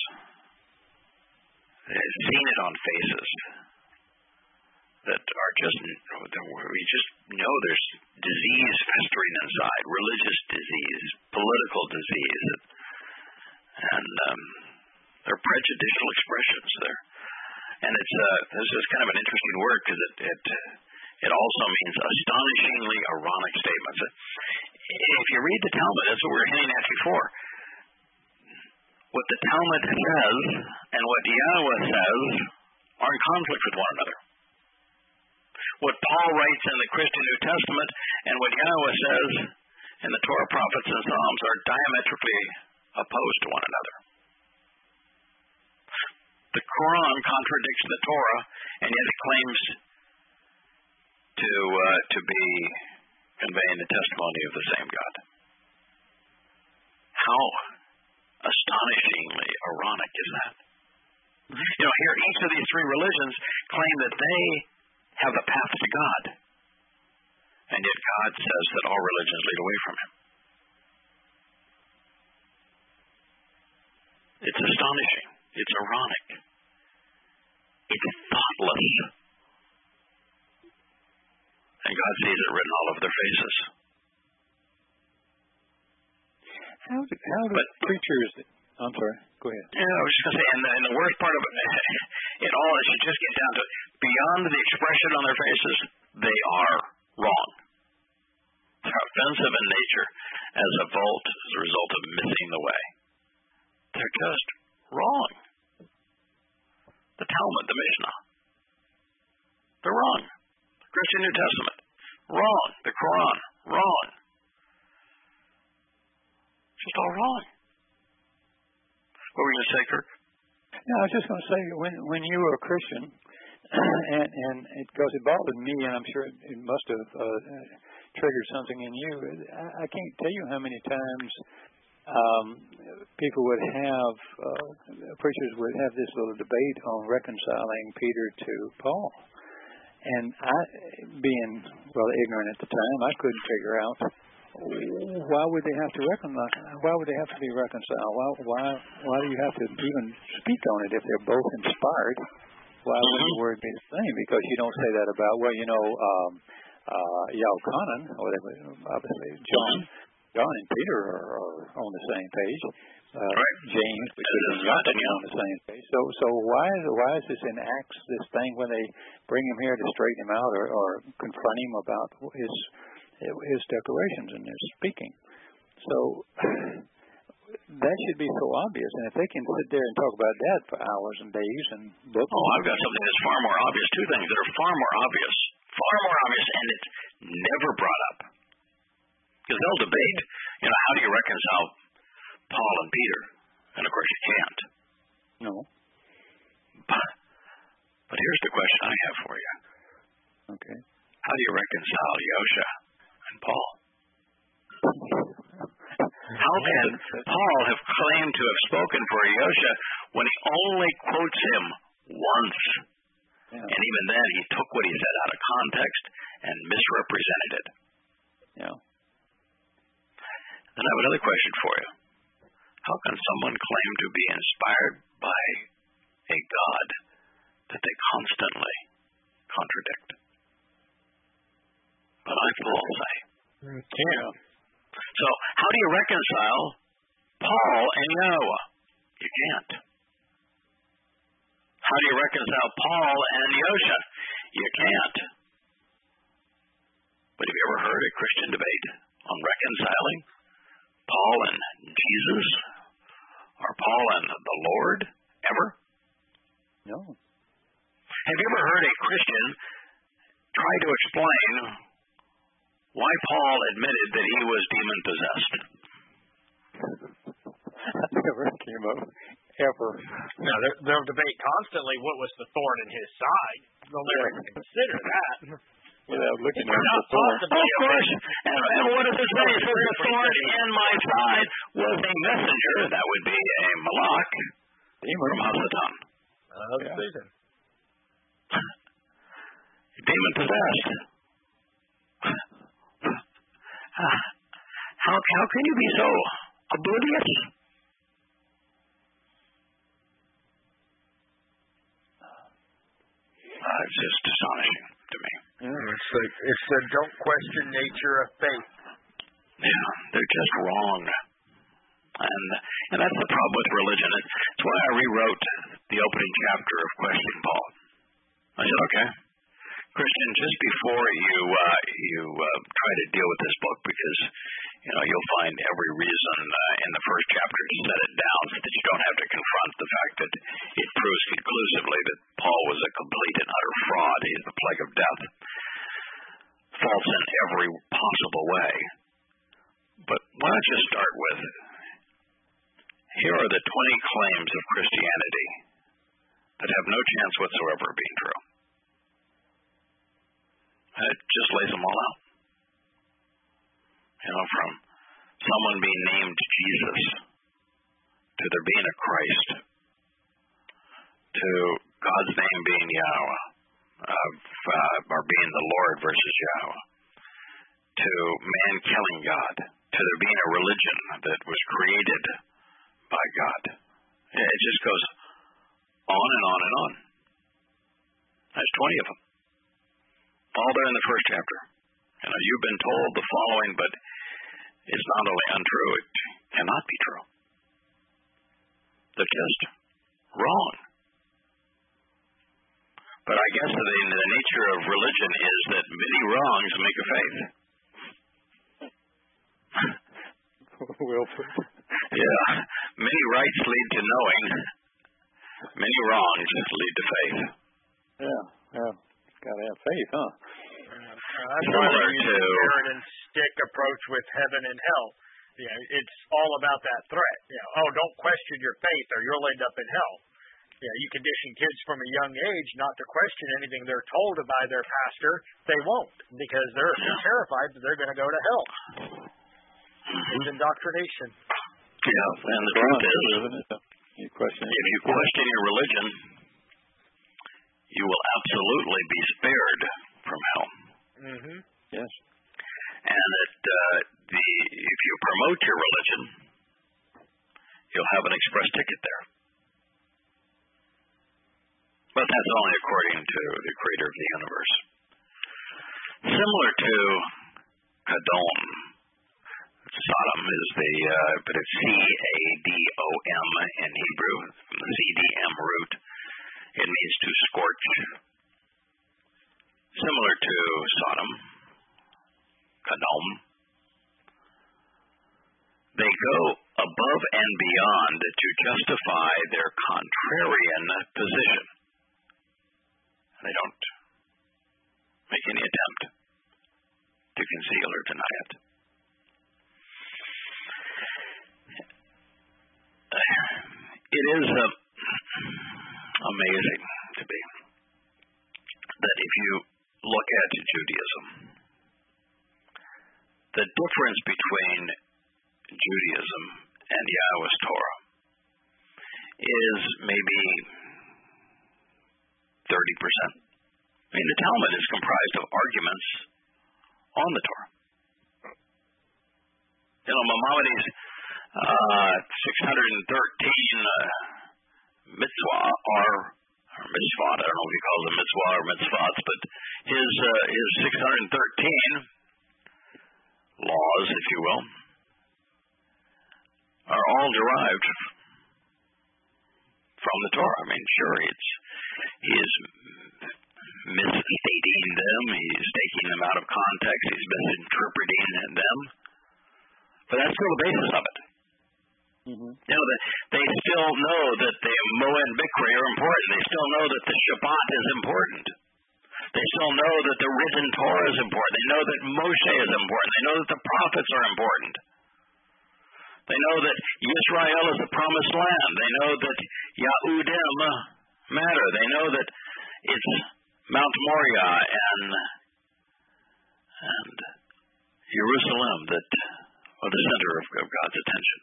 [SPEAKER 3] I've seen it on faces that are just, we just know there's disease festering inside, religious disease, political disease, and um, they're prejudicial expressions there. And it's uh, this is kind of an interesting word because it, it it also means astonishingly ironic statements. If you read the Talmud, that's what we were hinting at before. What the Talmud says and what Yahweh says are in conflict with one another. What Paul writes in the Christian New Testament and what Yahweh says in the Torah, prophets, and Psalms are diametrically opposed to one another. The Quran contradicts the Torah, and yet it claims to uh, to be conveying the testimony of the same God. How astonishingly ironic is that? You know, here each of these three religions claim that they have the path to God, and yet God says that all religions lead away from Him. It's astonishing. It's ironic. It's thoughtless. And God sees it written all over their faces.
[SPEAKER 4] How do, how do
[SPEAKER 3] but,
[SPEAKER 4] preachers... I'm sorry. Go ahead.
[SPEAKER 3] Yeah, I was just going to say, and the, and the worst part of it, it all is you just get down to beyond the expression on their faces, they are wrong. They're offensive in nature as a result, as a result of missing the way. They're just wrong. The Talmud, the Mishnah, they're wrong. The Christian New Testament, wrong. The Quran, wrong. It's just all wrong. What were you going to say, Kirk?
[SPEAKER 4] No, I was just going to say, when when you were a Christian, and and it because it bothered me, and I'm sure it, it must have uh, triggered something in you. I, I can't tell you how many times um, people would have uh, preachers would have this little debate on reconciling Peter to Paul, and I, being rather ignorant at the time, I couldn't figure out why would they have to reconcile. Why would they have to be reconciled? Why why why do you have to even speak on it if they're both inspired? Why wouldn't the word be the same? Because you don't say that about, well, you know, um, uh, Yochanan, or whatever, obviously John, John and Peter are, are on the same page. Uh,
[SPEAKER 3] right.
[SPEAKER 4] James, because is not on the same page. So, so why is why is this in Acts? This thing when they bring him here to straighten him out or, or confront him about his his declarations and his speaking? So that should be so obvious, and if they can sit there and talk about that for hours and days and books.
[SPEAKER 3] Oh, I've got something that's far more obvious. Two things that are far more obvious, far more obvious, and it's never brought up. Because they'll debate, you know, how do you reconcile Paul and Peter? And of course you can't.
[SPEAKER 4] No.
[SPEAKER 3] But, but here's the question I have for you.
[SPEAKER 4] Okay.
[SPEAKER 3] How do you reconcile Yosha and Paul? How can Paul have claimed to have spoken for Yosha when he only quotes him once?
[SPEAKER 4] Yeah.
[SPEAKER 3] And even then, he took what he said out of context and misrepresented it.
[SPEAKER 4] Yeah.
[SPEAKER 3] Then I have another question for you. How can someone claim to be inspired by a God that they constantly contradict? But I Paul say.
[SPEAKER 6] Can't.
[SPEAKER 3] So how do you reconcile Paul and Yahweh? You can't. How do you reconcile Paul and Yosha? You can't. But have you ever heard a Christian debate on reconciling Paul and Jesus? Or Paul and the Lord? Ever?
[SPEAKER 4] No.
[SPEAKER 3] Have you ever heard a Christian try to explain why Paul admitted that he was demon-possessed?
[SPEAKER 4] That never came up, ever.
[SPEAKER 6] No, they'll, they'll debate constantly what was the thorn in his side. They'll never consider that.
[SPEAKER 4] Without looking at
[SPEAKER 6] not
[SPEAKER 4] the thorn.
[SPEAKER 3] Of course. And, and what does it say? It says the thorn in my side was a messenger. That would be a malach from Hasatan.
[SPEAKER 6] Uh, yeah.
[SPEAKER 3] Demon-possessed. How how can you be so oblivious? Uh, it's just astonishing to me.
[SPEAKER 7] Mm, it's like it said, "Don't question nature of faith."
[SPEAKER 3] Yeah, they're just wrong, and and that's the problem with religion. It's why I rewrote the opening chapter of Question Paul. I said, okay, Christian, just before you uh, you uh, try to deal with this book, because you know you'll find every reason uh, in the first chapter to set it down, so that you don't have to confront the fact that it proves conclusively that Paul was a complete and utter fraud. He's the plague of death, false in every possible way. But why don't you start with, here are the twenty claims of Christianity that have no chance whatsoever of being true. It just lays them all out. You know, from someone being named Jesus, to there being a Christ, to God's name being Yahweh, of, uh, or being the Lord versus Yahweh, to man killing God, to there being a religion that was created by God. It just goes on and on and on. There's twenty of them. All there in the first chapter. You know, you've been told the following, but it's not only untrue, it cannot be true. They're just wrong. But I guess the, the nature of religion is that many wrongs make a faith.
[SPEAKER 4] Well put.
[SPEAKER 3] Yeah. Many rights lead to knowing, Many wrongs lead to faith.
[SPEAKER 4] Yeah, yeah. Got to have faith, huh?
[SPEAKER 7] Uh, that's why they use the carrot and stick approach with heaven and hell. You know, it's all about that threat. You know, oh, don't question your faith or you'll end up in hell. You know, you condition kids from a young age not to question anything they're told by their pastor. They won't because they're yeah. terrified that they're going to go to hell. Mm-hmm. It's indoctrination.
[SPEAKER 3] Yeah, and the truth is,
[SPEAKER 4] you question
[SPEAKER 3] if you question your religion, you will absolutely be spared from hell.
[SPEAKER 7] Mm-hmm.
[SPEAKER 4] Yes.
[SPEAKER 3] And that uh, the if you promote your religion, you'll have an express ticket there. But that's only according to the creator of the universe. Similar to Sodom. Sodom is the, uh, but it's C A D O M in Hebrew, from the C D M root. It means to scorch. Similar to Sodom, Sodom. They go above and beyond to justify their contrarian position. And they don't make any attempt to conceal or deny it. It is uh, amazing to me that if you look at Judaism, the difference between Judaism and Yahweh's Torah is maybe thirty percent. I mean, the Talmud is comprised of arguments on the Torah. You know, Maimonides' uh, six hundred thirteen uh, mitzvah are or mitzvot, I don't know if he calls them mitzvah or mitzvots, but his uh, his six hundred thirteen laws, if you will, are all derived from the Torah. I mean, sure, it's he is misstating them, he's taking them out of context, he's misinterpreting them, but that's still the basis of it.
[SPEAKER 4] Mm-hmm.
[SPEAKER 3] You know, they, they still know that the Moed Mikra are important. They still know that the Shabbat is important. They still know that the written Torah is important. They know that Moshe is important. They know that the prophets are important. They know that Yisrael is the promised land. They know that Yahudim matter. They know that it's Mount Moriah and and Jerusalem that are the center of, of God's attention.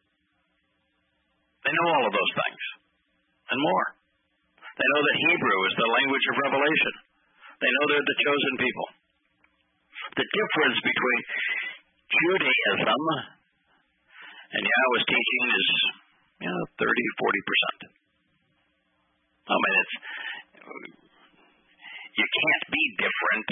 [SPEAKER 3] They know all of those things and more. They know that Hebrew is the language of revelation. They know they're the chosen people. The difference between Judaism and Yahweh's teaching is, you know, thirty, forty percent. I mean, it's, you can't be different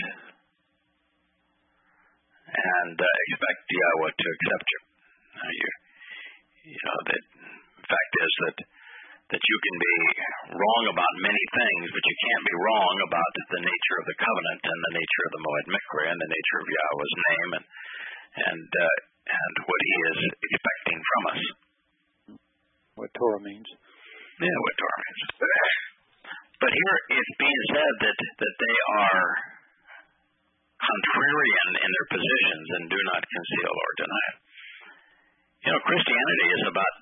[SPEAKER 3] and uh, expect Yahweh to accept you. Now, you, you know, that the fact is that that you can be wrong about many things, but you can't be wrong about the nature of the covenant and the nature of the Moed Mikra and the nature of Yahweh's name and and uh, and what He is expecting from us.
[SPEAKER 4] What Torah means.
[SPEAKER 3] Yeah, what Torah means. But here it's being said that that they are contrarian in their positions and do not conceal or deny it. You know, Christianity is about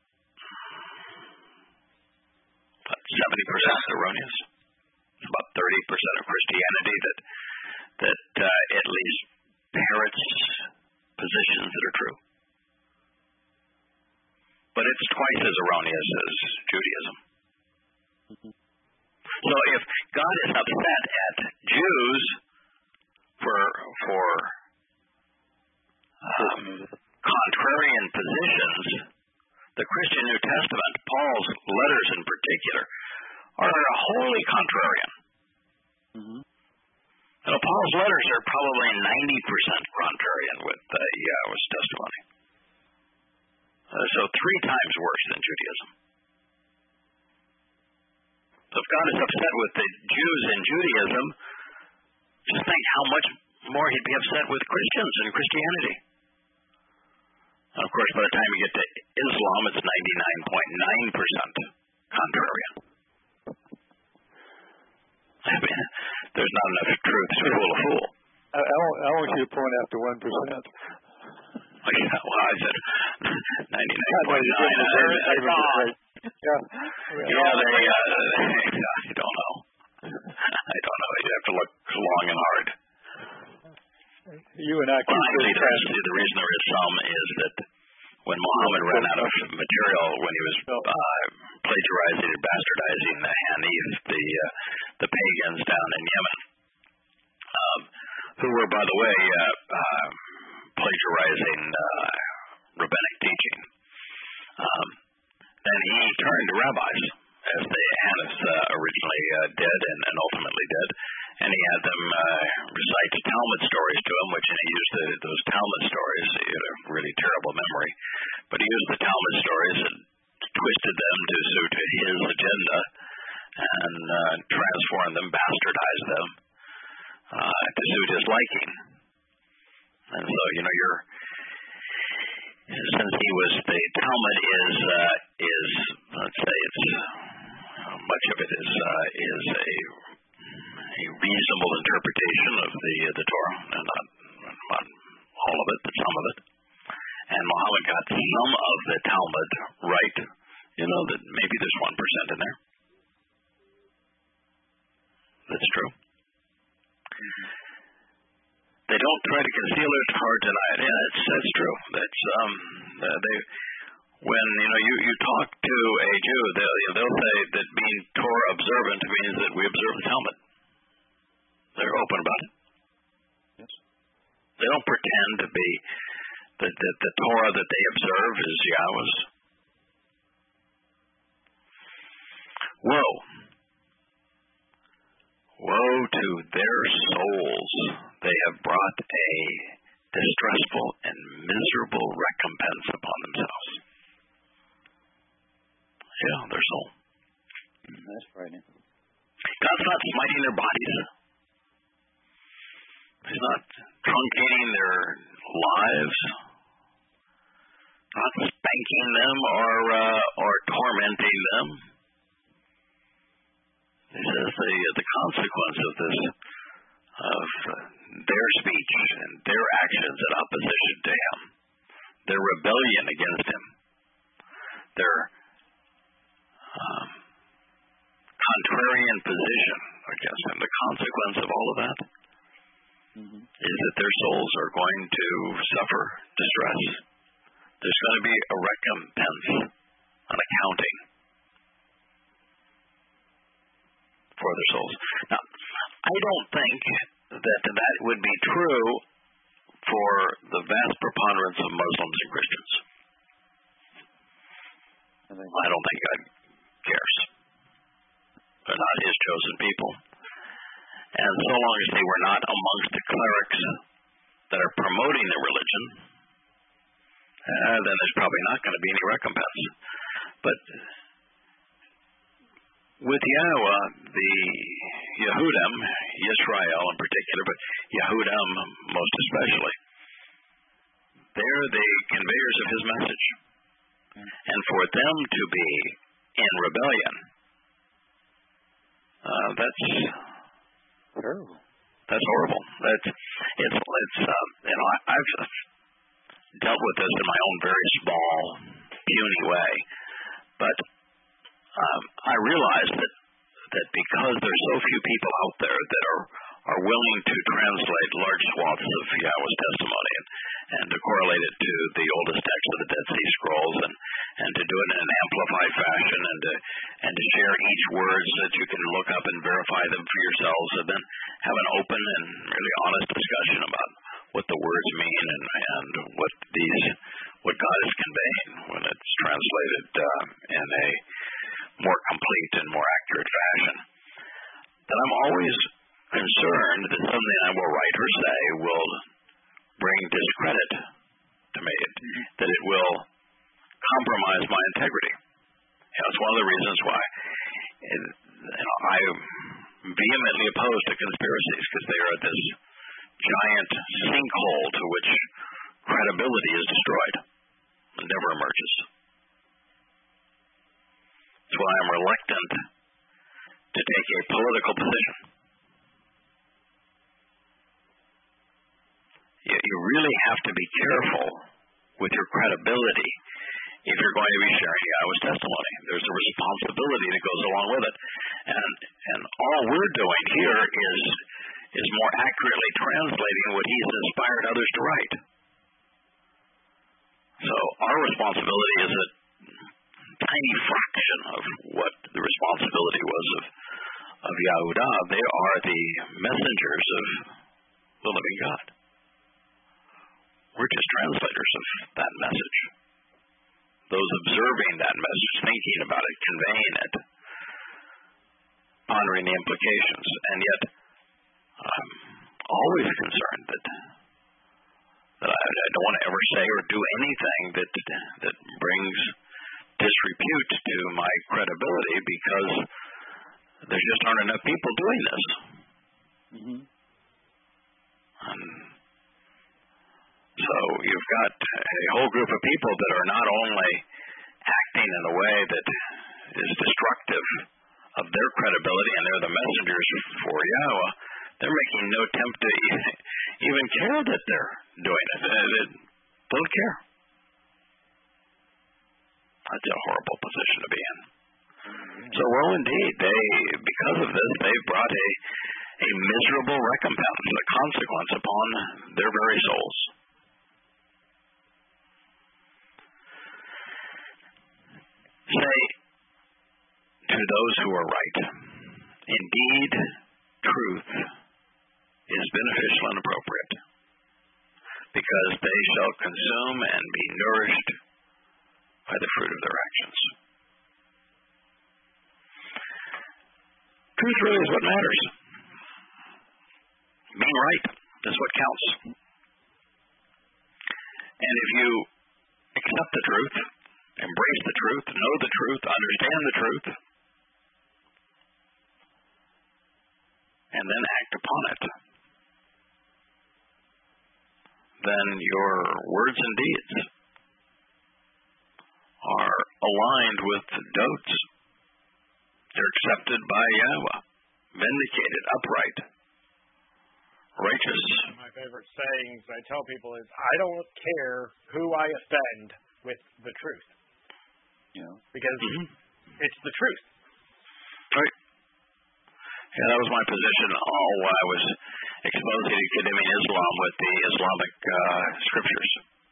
[SPEAKER 3] about seventy percent erroneous. It's about thirty percent of Christianity that that uh, at least parrots positions that are true. But it's twice as erroneous as Judaism. Mm-hmm. So if God is upset at Jews for for um, contrarian positions, the Christian New Testament, Paul's letters in particular, are wholly contrarian. Mm-hmm. You know, Paul's letters are probably ninety percent contrarian with uh, Yahweh's testimony. Uh, so three times worse than Judaism. So if God is upset with the Jews in Judaism, just think how much more He'd be upset with Christians and Christianity. And of course, by the time you get to Islam, it's ninety-nine point nine percent contrarian. I mean, there's not enough truth to fool a fool.
[SPEAKER 4] I, I, want, I want you to point out the one percent.
[SPEAKER 3] Oh, yeah, well, I said ninety-nine point nine.
[SPEAKER 4] Yeah,
[SPEAKER 3] yeah, they, uh, I don't know. I don't know. You have to look long and hard.
[SPEAKER 4] You and I.
[SPEAKER 3] Well, actually, the, rest, the reason there is some is that when Muhammad ran out of material, when he was uh, plagiarizing and bastardizing the Hanif, the uh, the pagans down in Yemen, um, who were, by the way, uh, uh, plagiarizing uh, rabbinic teaching. Um, then he turned to rabbis, as the Hanifs uh, originally uh, did and, and ultimately did, and he had them uh, recite Talmud stories to him, which and he used the, those Talmud stories. He had a really terrible memory, but he used the Talmud stories and twisted them to suit his agenda and uh, transformed them, bastardized them uh, to suit his liking. And so, you know, you're since he was the Talmud is uh, is let's say it's uh, much of it is uh, is a a reasonable interpretation of the uh, the Torah, and not not all of it, but some of it. And Muhammad got some of the Talmud right. You know that maybe there's one percent in there. That's true. Mm-hmm. They don't try to conceal it. It's hard to deny it. Yeah, that's that's true. That's um uh, they when you know you, you talk to a Jew, they'll you know, they'll say that being Torah observant means that we observe the Talmud. They're open about it. Yes. They don't pretend to be that the, the Torah that they observe is Yahweh's. Woe. Woe to their souls. They have brought a distressful and miserable recompense upon themselves. Yeah, their soul.
[SPEAKER 4] That's frightening.
[SPEAKER 3] God's not smiting their bodies. He's not truncating their lives, not spanking them or uh, or tormenting them. He says the the consequence of this, of their speech and their actions in opposition to him, their rebellion against him, their um, contrarian position against him, the consequence of all of that mm-hmm. is that their souls are going to suffer distress. There's going to be a recompense, an accounting for their souls. Now, I don't think that that would be true for the vast preponderance of Muslims and Christians. I don't think God cares. They're not his chosen people. And so long as they were not amongst the clerics that are promoting the religion, uh, then there's probably not going to be any recompense. But with Yahweh, the Yehudim, Yisrael in particular, but Yehudim most especially, they're the conveyors of his message. And for them to be in rebellion, uh, that's
[SPEAKER 4] terrible.
[SPEAKER 3] That's horrible. That's it's it's uh, you know I, I've dealt with this in my own very small, puny way, but um, I realize that that because there's so few people out there that are are willing to translate large swaths of Yahweh's testimony and, and to correlate it to the oldest text of the Dead Sea Scrolls and, and to do it in an amplified fashion and to and to share each word so that you can look up and verify them for yourselves and then have an open and really honest discussion about what the words mean and, and what these what God is conveying when it's translated uh, in a more complete and more accurate fashion. That I'm always concerned that something I will write or say will bring discredit to me, that it will compromise my integrity. You know, it's one of the reasons why it, you know, I vehemently oppose to conspiracies, because they are this giant sinkhole to which credibility is destroyed and never emerges. That's why I'm reluctant to take a political position. you, you really have to be careful with your credibility if you're going to be sharing Yahweh's testimony. There's a responsibility that goes along with it. And and all we're doing here is is more accurately translating what he's inspired others to write. So our responsibility is a tiny fraction of what the responsibility was of, of Yahudah. They are the messengers of the living God. We're just translators of that message. Those observing that message, thinking about it, conveying it, pondering the implications. And yet, I'm always concerned that that I, I don't want to ever say or do anything that that brings disrepute to my credibility, because there just aren't enough people doing this.
[SPEAKER 4] Mm-hmm.
[SPEAKER 3] And so you've got a whole group of people that are not only acting in a way that is destructive of their credibility, and they're the messengers for Yahweh, they're making no attempt to even care that they're doing it. They don't care. That's a horrible position to be in. So, well, indeed, they, because of this, they've brought a, a miserable recompense, a consequence upon their very souls. Say to those who are right, indeed, truth is beneficial and appropriate, because they shall consume and be nourished by the fruit of their actions. Truth really is what matters. Being right is what counts. And if you accept the truth, embrace the truth, know the truth, understand the truth, and then act upon it, then your words and deeds are aligned with dotes. They're accepted by Yahweh, vindicated, upright, righteous.
[SPEAKER 6] One of my favorite sayings I tell people is, I don't care who I offend with the truth.
[SPEAKER 4] Yeah.
[SPEAKER 6] Because
[SPEAKER 3] mm-hmm.
[SPEAKER 6] it's the truth.
[SPEAKER 3] Right. Yeah, that was my position all while I was exposing and condemning Islam with the Islamic uh, scriptures.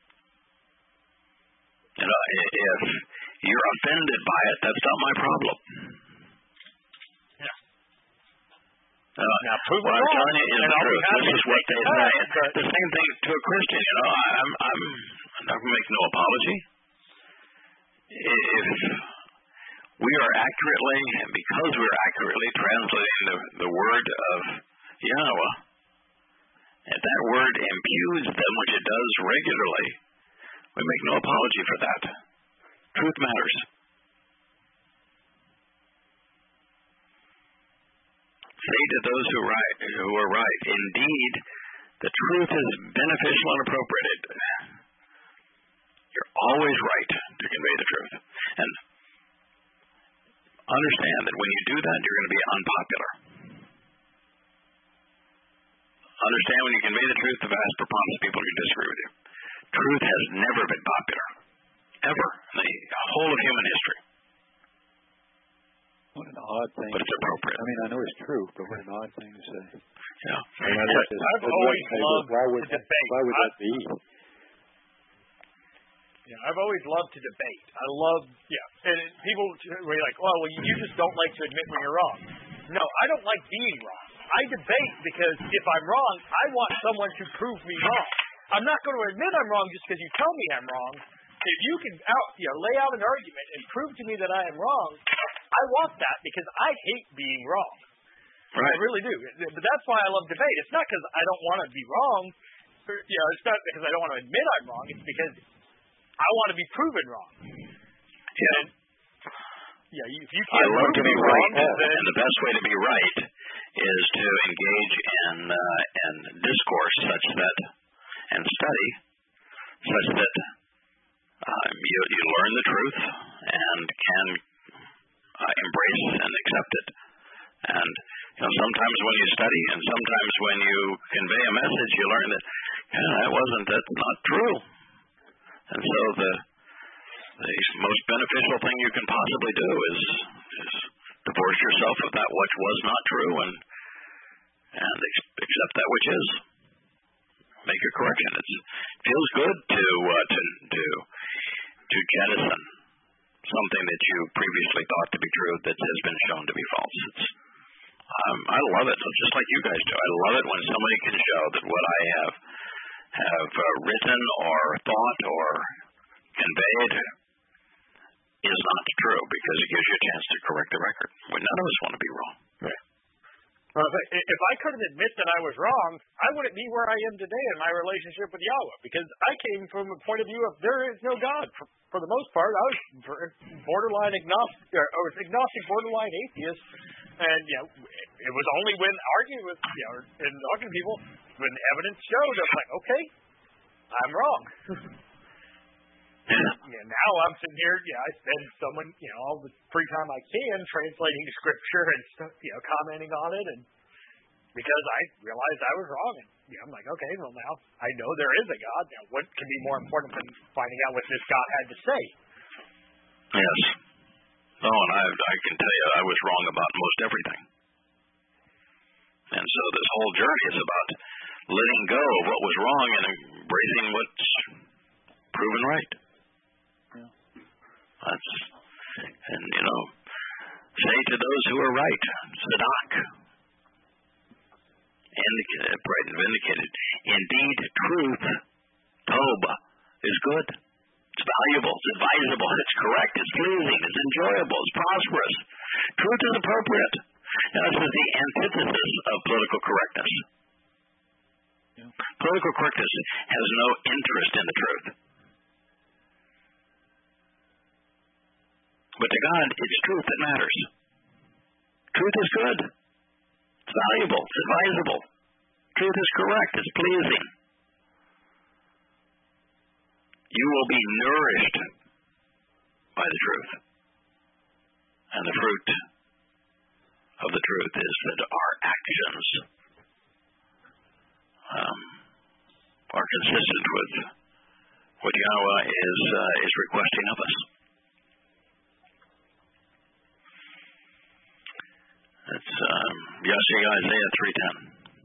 [SPEAKER 3] You know, if you're offended by it, that's not my problem.
[SPEAKER 6] Yeah.
[SPEAKER 3] Uh,
[SPEAKER 6] now, prove
[SPEAKER 3] what
[SPEAKER 6] it
[SPEAKER 3] I'm
[SPEAKER 6] wrong,
[SPEAKER 3] telling you is the truth. This is what they say.
[SPEAKER 6] But
[SPEAKER 3] the same thing to a Christian. You know, I'm, I'm, I'm not going to make no apology. If we are accurately, and because we're accurately translating the, the word of Yahweh, and that word imbues them, which it does regularly, we make no apology for that. Truth matters. Say to those who, right, who are right, indeed, the truth is beneficial and appropriate. You're always right to convey the truth. And understand that when you do that, you're going to be unpopular. Understand when you convey the truth, the vast preponderance of people who disagree with you. Truth has never been popular. Ever. In the whole of human history.
[SPEAKER 4] What an odd thing.
[SPEAKER 3] But it's appropriate.
[SPEAKER 4] I mean, I know it's true, but what an odd thing to say.
[SPEAKER 3] Yeah.
[SPEAKER 4] I mean, I
[SPEAKER 6] I've,
[SPEAKER 4] just,
[SPEAKER 6] I've always loved
[SPEAKER 4] why would
[SPEAKER 6] to
[SPEAKER 4] that,
[SPEAKER 6] debate.
[SPEAKER 4] Why would
[SPEAKER 6] I,
[SPEAKER 4] that be?
[SPEAKER 6] Yeah, I've always loved to debate. I love, yeah. And people were like, well, well, you just don't like to admit when you're wrong. No, I don't like being wrong. I debate because if I'm wrong, I want someone to prove me wrong. I'm not going to admit I'm wrong just because you tell me I'm wrong. If you can out, you know, lay out an argument and prove to me that I am wrong, I want that because I hate being wrong.
[SPEAKER 3] Right.
[SPEAKER 6] I really do. But that's why I love debate. It's not because I don't want to be wrong. Or, you know, it's not because I don't want to admit I'm wrong. It's because I want to be proven wrong.
[SPEAKER 3] Yeah.
[SPEAKER 6] And, yeah, if you
[SPEAKER 3] I
[SPEAKER 6] can't
[SPEAKER 3] love to be right,
[SPEAKER 6] wrong,
[SPEAKER 3] and the best way to be right is to engage in uh, in discourse such that, and study, such that um, you you learn the truth and can uh, embrace and accept it. And you know, sometimes when you study, and sometimes when you convey a message, you learn that Yeah, that wasn't, that's not true. And so the the most beneficial thing you can possibly do is, is divorce yourself of that which was not true and and ex- accept that which is. Make a correction. It's, it feels good to uh, to to to jettison something that you previously thought to be true that has been shown to be false. It's, um, I love it, just like you guys do. I love it when somebody can show that what I have have uh, written or thought or conveyed is not true, because it gives you a chance to correct the record. Well, none of us want to be wrong.
[SPEAKER 6] Right. Well, if I, if I couldn't admit that I was wrong, I wouldn't be where I am today in my relationship with Yahweh, because I came from a point of view of there is no God. For, for the most part, I was borderline agnostic, or, or agnostic, borderline atheist, and you know, it was only when arguing with, you know, and talking to people, when evidence showed, I'm like, okay, I'm wrong. Yeah, now I'm sitting here, yeah, I spend someone, you know, all the free time I can translating scripture and, you know, commenting on it, and because I realized I was wrong, and you know, I'm like, okay, well now I know there is a God. Now, what can be more important than finding out what this God had to say?
[SPEAKER 3] Yes. Oh, and I, I can tell you, I was wrong about most everything. And so this whole journey is about letting go of what was wrong and embracing what's proven right. That's, and, you know, say to those who are right, Sadak, indicated, right and vindicated, indeed, truth, Toba, is good. It's valuable, it's advisable, it's correct, it's pleasing, it's enjoyable, it's prosperous. Truth is appropriate. Now, this is the antithesis of political correctness. Yeah. Political correctness has no interest in the truth. But to God, it's truth that matters. Truth is good. It's valuable. It's advisable. Truth is correct. It's pleasing. You will be nourished by the truth. And the fruit of the truth is that our actions um, are consistent with what Yahweh is uh, is requesting of us. That's um, Yossi Isaiah three ten.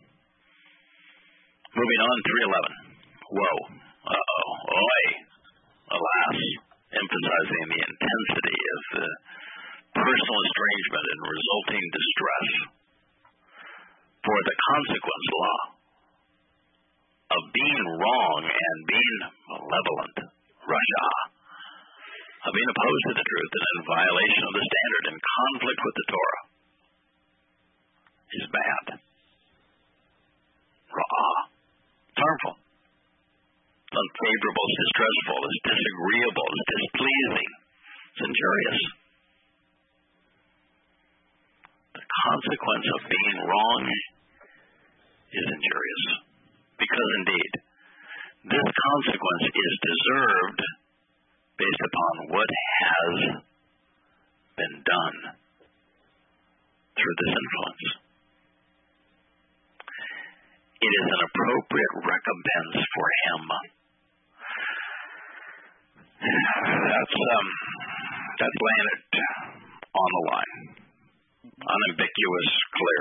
[SPEAKER 3] Moving on, three eleven. Woe. Uh-oh. Oi. Alas. Emphasizing the intensity of the personal estrangement and resulting distress. For the consequence law of being wrong and being malevolent, Rasha, of being opposed to the truth and in violation of the standard and conflict with the Torah, is bad. Ra'ah. It's harmful. It's unfavorable. It's distressful. It's disagreeable. It's displeasing. It's injurious. The consequence of being wrong is injurious. Because indeed, this consequence is deserved based upon what has been done through this influence. It is an appropriate recompense for him. That's um, that's laying it on the line, unambiguous, clear.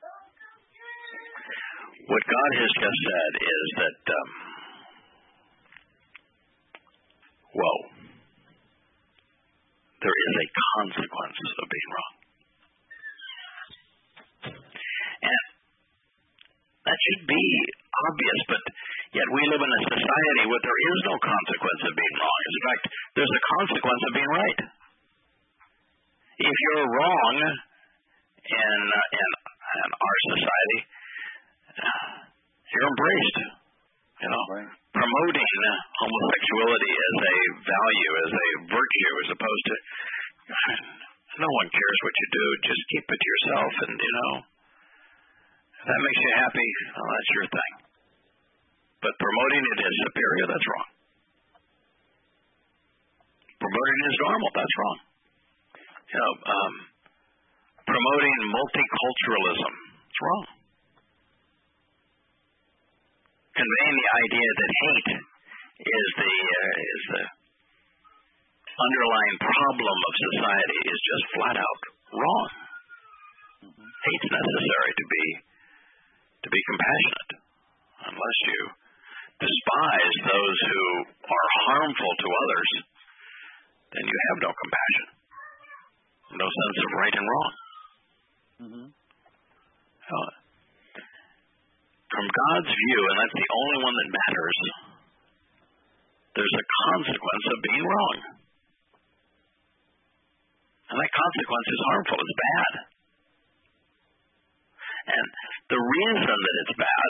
[SPEAKER 3] What God has just said is that, um, whoa, there is a consequence of being wrong. And that should be obvious, but yet we live in a society where there is no consequence of being wrong. In fact, there's a consequence of being right. If you're wrong in, uh, in, in our society, you're embraced. You know, right. Promoting homosexuality as a value, as a virtue, as opposed to, no one cares what you do, just keep it to yourself, and, you know, if that makes you happy, well, that's your thing. But promoting it as superior, that's wrong. Promoting it as normal, that's wrong. You know, um, promoting multiculturalism, it's wrong. conveying the idea that hate is the uh, is the underlying problem of society is just flat out wrong. Mm-hmm. Hate's necessary to be to be compassionate. Unless you despise those who are harmful to others, then you have no compassion, no sense of right and wrong.
[SPEAKER 4] Mm-hmm.
[SPEAKER 3] Uh, from God's view, and that's the only one that matters, there's a consequence of being wrong. And that consequence is harmful, it's bad. And the reason that it's bad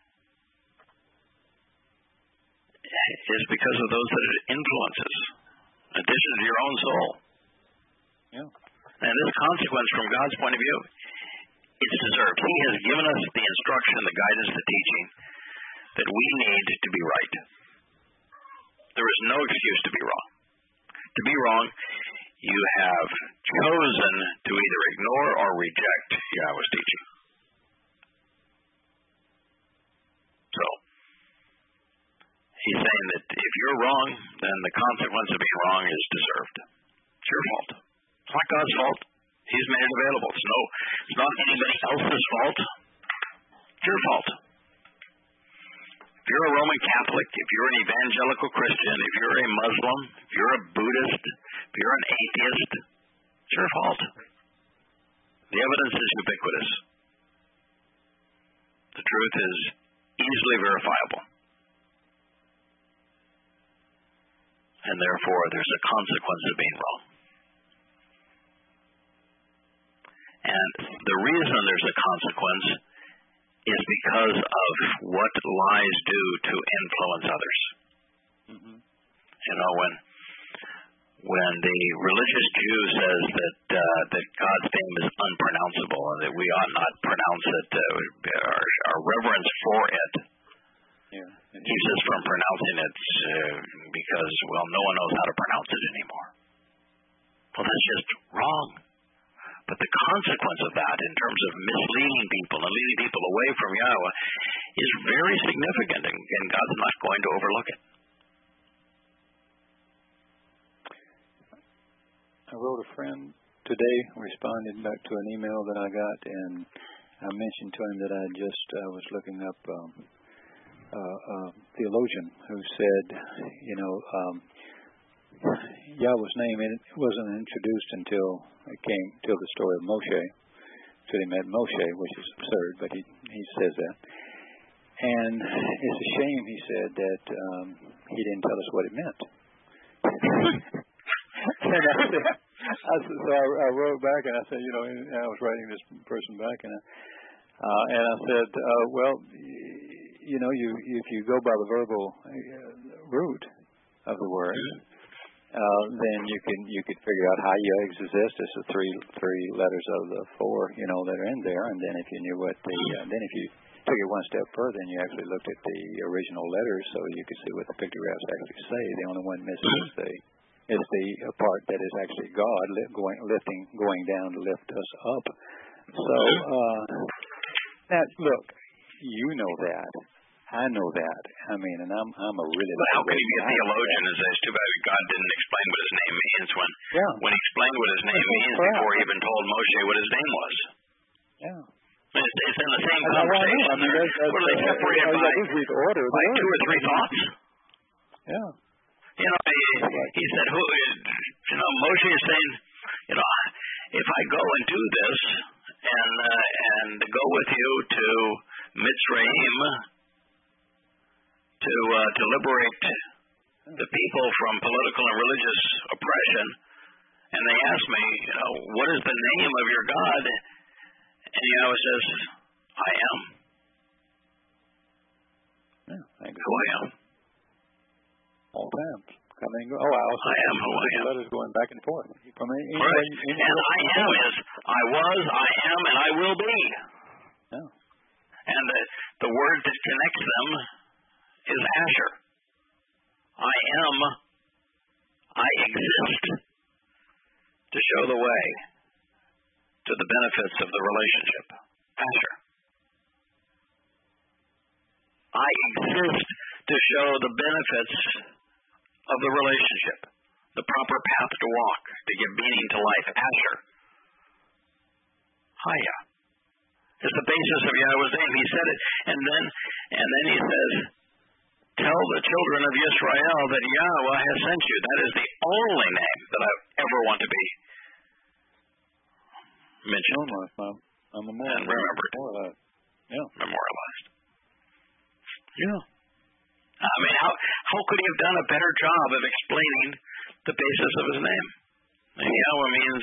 [SPEAKER 3] is because of those that it influences, in addition to your own soul.
[SPEAKER 4] Yeah.
[SPEAKER 3] And this consequence, from God's point of view, it's deserved. He has given us the instruction, the guidance, the teaching that we need to be right. There is no excuse to be wrong. To be wrong, you have chosen to either ignore or reject Yahweh's teaching. So, he's saying that if you're wrong, then the consequence of being wrong is deserved. It's your fault. It's not God's fault. He's made it available. It's no, it's not anybody else's fault. It's your fault. If you're a Roman Catholic, if you're an evangelical Christian, if you're a Muslim, if you're a Buddhist, if you're an atheist, it's your fault. The evidence is ubiquitous. The truth is easily verifiable. And therefore, there's a consequence of being wrong. And the reason there's a consequence is because of what lies do to influence others. Mm-hmm. You know, when when the religious Jew says that uh, that God's name is unpronounceable and that we ought not pronounce it, uh, our, our reverence for it
[SPEAKER 4] yeah.
[SPEAKER 3] keeps us from pronouncing it uh, because, well, no one knows how to pronounce it anymore. Well, that's just wrong. But the consequence of that, in terms of misleading people and leading people away from Yahweh, is very significant, and, and God's not going to overlook it.
[SPEAKER 4] I wrote a friend today, responded back to an email that I got, and I mentioned to him that I just uh, was looking up um, uh, a theologian who said, you know, um, Yahweh's name it wasn't introduced until it came till the story of Moshe, till he met Moshe, which is absurd, but he he says that. And it's a shame, he said, that um, he didn't tell us what it meant. And I said, I said, so I, I wrote back and I said, you know, and I was writing this person back, and I, uh, and I said, uh, well, you know, you if you go by the verbal uh, root of the word. Uh, then you can you could figure out how you exist. It's the three three letters of the four, you know, that are in there. And then if you knew what the uh, then if you took it one step further and you actually looked at the original letters, so you could see what the pictographs actually say. The only one missing is the is the part that is actually God li- going lifting going down to lift us up. So uh, that look, you know that. I know that. I mean, and I'm I'm a really.
[SPEAKER 3] But how can you be a theologian and say it's too bad God didn't explain what his name means when
[SPEAKER 4] yeah.
[SPEAKER 3] when he explained what his name means before he even told Moshe what his name was?
[SPEAKER 4] Yeah.
[SPEAKER 3] It's, it's in the same
[SPEAKER 4] I
[SPEAKER 3] conversation.
[SPEAKER 4] I mean, that's, that's,
[SPEAKER 3] what are they separated
[SPEAKER 4] uh,
[SPEAKER 3] by?
[SPEAKER 4] Order,
[SPEAKER 3] by two or three thoughts?
[SPEAKER 4] Yeah.
[SPEAKER 3] You know, he, he said, "Who? You know, Moshe is saying, you know, if I go and do this and uh, and go with you to Mitzrayim." To uh, to liberate the people from political and religious oppression, and they asked me, you know, what is the name of your God? And Yahweh says, I am.
[SPEAKER 4] Yeah,
[SPEAKER 3] who I am.
[SPEAKER 4] All times. Coming. Oh, I also
[SPEAKER 3] I am who I am.
[SPEAKER 4] Letters going back and forth. From any, any,
[SPEAKER 3] right.
[SPEAKER 4] any, any
[SPEAKER 3] and I am is I was, I am, and I will be.
[SPEAKER 4] Yeah.
[SPEAKER 3] And the the word that connects them is Asher. I am, I exist to show the way to the benefits of the relationship. Asher. I exist to show the benefits of the relationship, the proper path to walk, to give meaning to life. Asher. Haya. It's the basis of Yahweh's name. He said it, and then, and then he says, tell the children of Israel that Yahweh has sent you. That is the only name that I ever want to be mentioned
[SPEAKER 4] I'm a
[SPEAKER 3] and remembered.
[SPEAKER 4] Yeah.
[SPEAKER 3] Memorialized.
[SPEAKER 4] Yeah.
[SPEAKER 3] I mean, how how could he have done a better job of explaining the basis of his name? And Yahweh means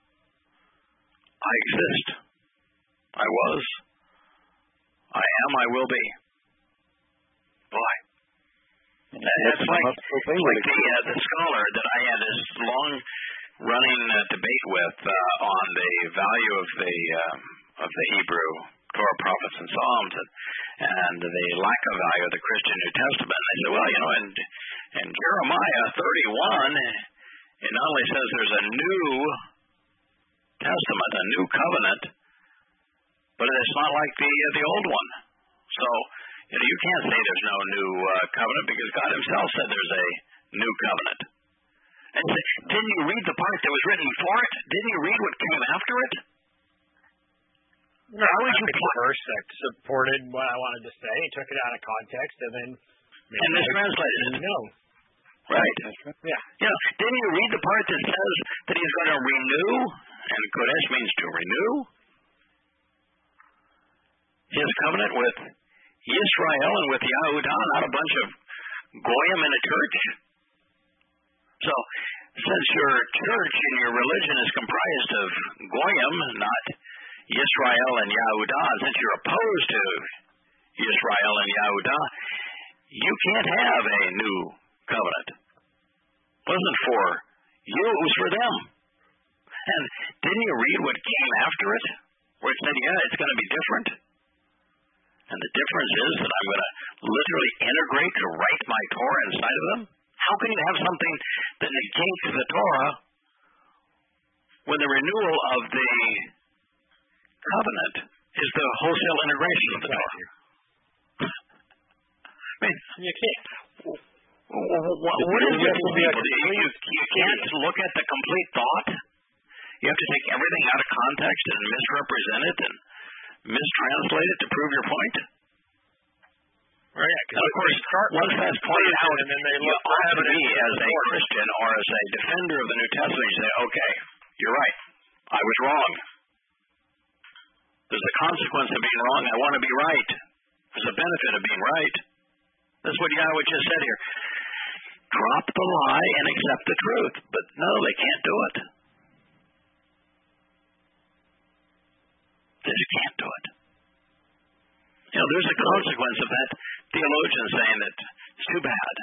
[SPEAKER 3] I exist. I was. I am. I will be. Boy. And that's like, like the, uh, the scholar that I had this long-running uh, debate with uh, on the value of the um, of the Hebrew Torah, prophets, and Psalms, and, and the lack of value of the Christian New Testament. And I said, well, you know, in, in Jeremiah thirty-one, it not only says there's a new testament, a new covenant, but it's not like the uh, the old one. So, you know, you can't say there's no new uh, covenant because God himself said there's a new covenant. And say, didn't you read the part that was written for it? Didn't you read what came after it?
[SPEAKER 6] No, I picked the verse that supported what I wanted to say, took it out of context, and then
[SPEAKER 3] and mistranslated it.
[SPEAKER 6] No.
[SPEAKER 3] Right.
[SPEAKER 6] Yeah.
[SPEAKER 3] You know, didn't you read the part that says that he's going to renew, and Kodesh means to renew, his covenant with Israel and with Yahudah, not a bunch of goyim in a church? So, since your church and your religion is comprised of goyim, not Israel and Yahudah, since you're opposed to Israel and Yahudah, you can't have a new covenant. It wasn't for you, it was for them. And didn't you read what came after it? Where it said, yeah, it's going to be different. And the difference is that I'm going to literally integrate to write my Torah inside of them? How can you have something that negates the Torah when the renewal of the covenant is the wholesale integration of the Torah? I mean,
[SPEAKER 6] you can't.
[SPEAKER 3] What, what is it for people? You, you, you can't look at the complete thought. You have to take everything out of context and misrepresent it and mistranslate it to prove your point.
[SPEAKER 6] Right, yeah,
[SPEAKER 3] and of course, once that's pointed out,
[SPEAKER 6] and then they
[SPEAKER 3] you
[SPEAKER 6] look
[SPEAKER 3] ought to be, as a Christian or as a defender of the New Testament, you say, okay, you're right. I was wrong. There's a consequence of being wrong. I want to be right. There's a benefit of being right. That's what Yahweh just said here. Drop the lie and accept the truth. But no, they can't do it. They just can't do it. You know, there's a consequence of that theologian saying that it's too bad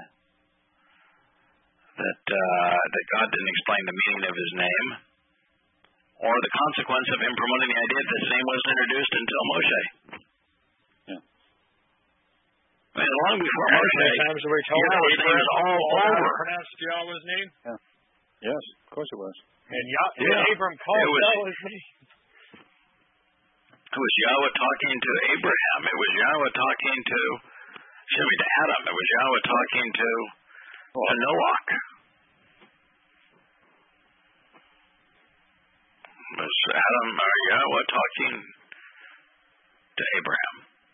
[SPEAKER 3] that uh, that God didn't explain the meaning of his name, or the consequence of him promoting the idea that his name wasn't introduced until Moshe.
[SPEAKER 4] Yeah.
[SPEAKER 3] I mean, long before Moshe,
[SPEAKER 6] times we told
[SPEAKER 3] Yahweh's name is all over.
[SPEAKER 6] Pronounced Yahweh's name?
[SPEAKER 4] Yeah. Yes, of course it was.
[SPEAKER 6] And Yah-
[SPEAKER 3] yeah.
[SPEAKER 6] Abram called
[SPEAKER 3] it was,
[SPEAKER 6] Yahweh's name.
[SPEAKER 3] It was Yahweh talking to Abraham. It was Yahweh talking to, excuse me, to Adam. It was Yahweh talking to, to Noah. It was Adam or Yahweh talking to Abraham.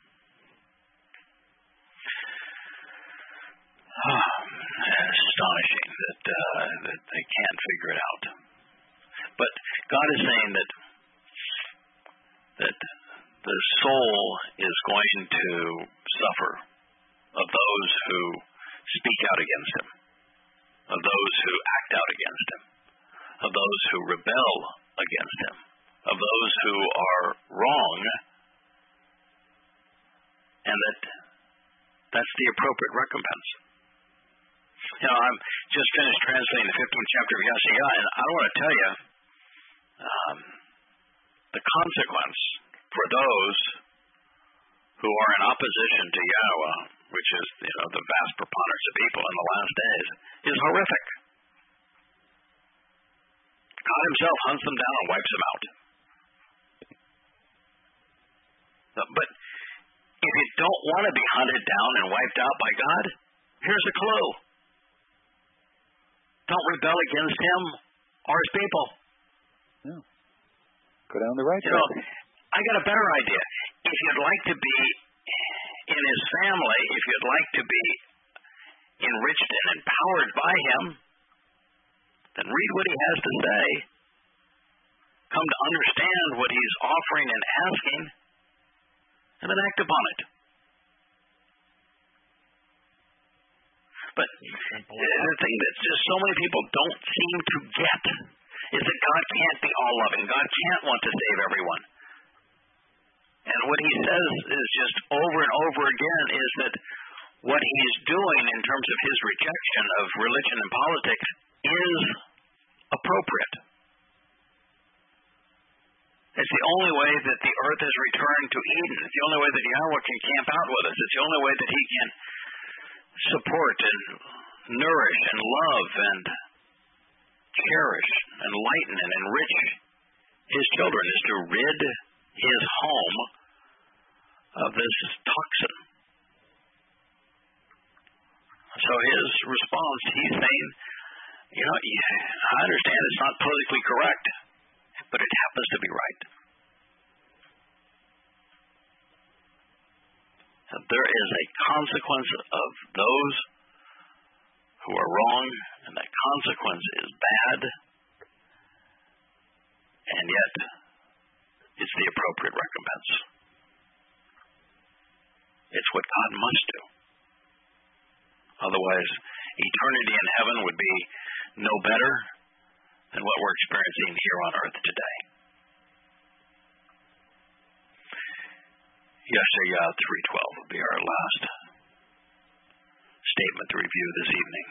[SPEAKER 3] Oh, it's astonishing that uh, that they can't figure it out. But God is saying that that the soul is going to suffer of those who speak out against him, of those who act out against him, of those who rebel against him, of those who are wrong, and that that's the appropriate recompense. You know, I'm just finished translating the fifteenth chapter of Yeshaya, and I want to tell you, um, the consequence for those who are in opposition to Yahweh, which is, you know, the vast preponderance of people in the last days, is horrific. God himself hunts them down and wipes them out. But if you don't want to be hunted down and wiped out by God, here's a clue. Don't rebel against Him or His people.
[SPEAKER 4] Yeah. Go down the right
[SPEAKER 3] You know,
[SPEAKER 4] track.
[SPEAKER 3] I got a better idea. If you'd like to be in His family, if you'd like to be enriched and empowered by Him, then read what He has to say. Come to understand what He's offering and asking, and then act upon it. But the thing that just so many people don't seem to get is that God can't be all loving. God can't want to save everyone. And what He says is just over and over again is that what He's doing in terms of His rejection of religion and politics is appropriate. It's the only way that the earth is returned to Eden. It's the only way that Yahweh can camp out with us. It's the only way that He can support and nourish and love and cherish, enlighten and enrich His children, is to rid His home of this toxin. So His response, He's saying, you know, I understand it's not politically correct, but it happens to be right. And there is a consequence of those who are wrong, and that consequence is bad, and yet it's the appropriate recompense. It's what God must do. Otherwise, eternity in heaven would be no better than what we're experiencing here on earth today. Yeshaya three twelve will be our last statement to review this evening.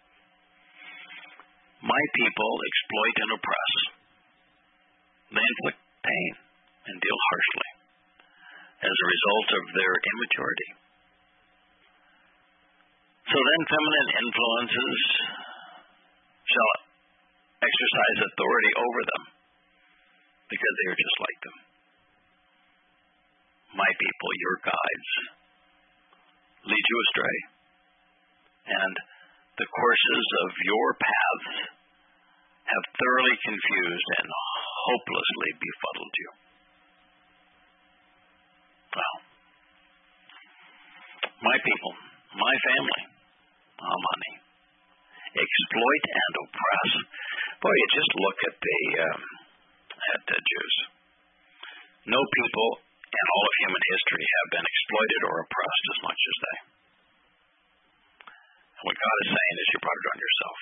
[SPEAKER 3] My people exploit and oppress. They inflict pain and deal harshly as a result of their immaturity. So then feminine influences shall exercise authority over them because they are just like them. My people, your guides, lead you astray, and the courses of your paths have thoroughly confused and hopelessly befuddled you. Well, my people, my family, Amani, exploit and oppress. Boy, you just look at the um, at the Jews. No people in all of human history have been exploited or oppressed as much as they. And what God is saying is, you brought it on yourself.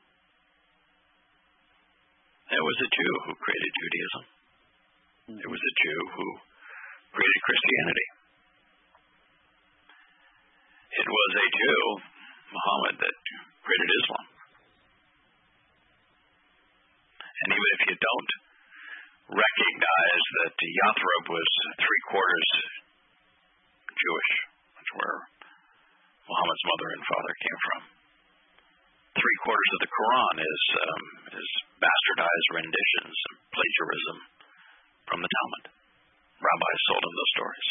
[SPEAKER 3] There was a Jew who created Judaism. There was a Jew who created Christianity. It was a Jew, Muhammad, that created Islam. And even if you don't recognize that Yathrib was three quarters Jewish, that's where Muhammad's mother and father came from. Three quarters of the Quran is um, is bastardized renditions and plagiarism from the Talmud. Rabbis sold him those stories.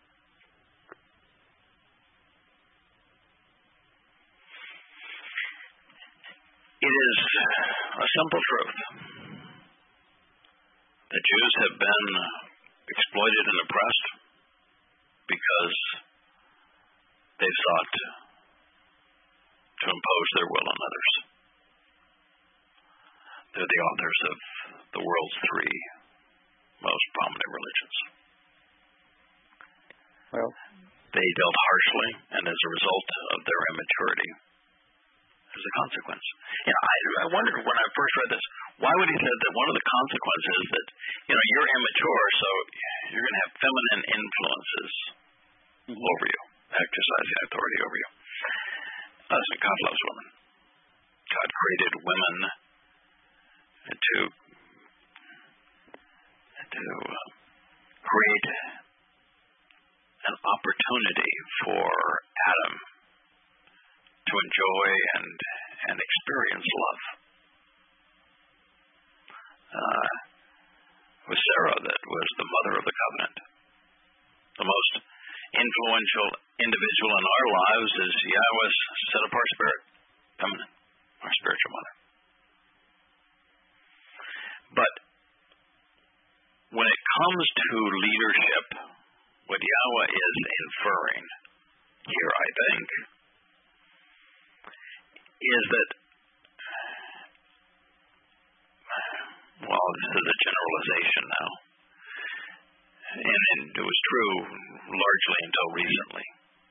[SPEAKER 3] It is a simple truth. The Jews have been exploited and oppressed because they sought to impose their will on others. They're the authors of the world's three most prominent religions.
[SPEAKER 4] Well,
[SPEAKER 3] they dealt harshly, and as a result of their immaturity, there's a consequence. You know, I, I wondered when I first read this, why would he say that one of the consequences is that, you know, you're immature, so you're going to have feminine influences mm-hmm. over you, exercising authority over you. Listen, God loves women. God created women to to uh, create an opportunity for Adam to enjoy and and experience love. Uh, it was Sarah that was the mother of the covenant, the most influential individual in our lives is Yahweh's set-apart spirit, feminine, our spiritual mother. But when it comes to leadership, what Yahweh is inferring here, I think, is that, well, this is a generalization now, and, and it was true largely until recently.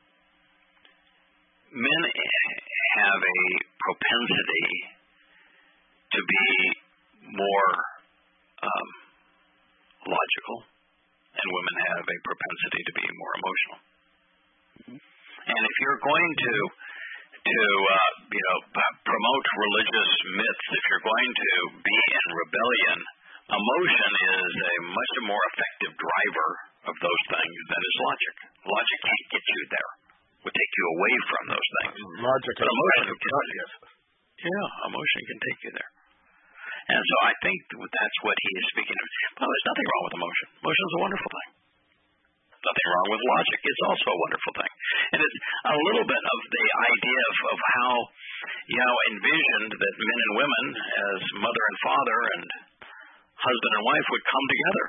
[SPEAKER 3] Men have a propensity to be more um, logical, and women have a propensity to be more emotional. Mm-hmm. And if you're going to to uh, you know p- promote religious myths, if you're going to be in rebellion, emotion is a much more effective driver of those things than is logic. Logic can't get you there; it would take you away from those things.
[SPEAKER 7] Logic,
[SPEAKER 3] but emotion can. Yeah, emotion can take you there. And so I think that's what he is speaking of. Well, there's nothing wrong with emotion. Emotion is a wonderful thing. Nothing wrong with logic. It's also a wonderful thing. And it's a little bit of the idea of, of how, you know, envisioned that men and women as mother and father and husband and wife would come together.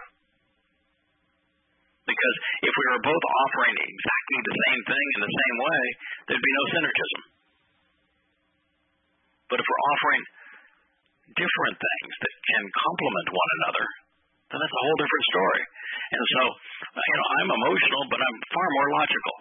[SPEAKER 3] Because if we were both offering exactly the same thing in the same way, there'd be no synergism. But if we're offering different things that can complement one another, then that's a whole different story. And so, you know, I'm emotional, but I'm far more logical.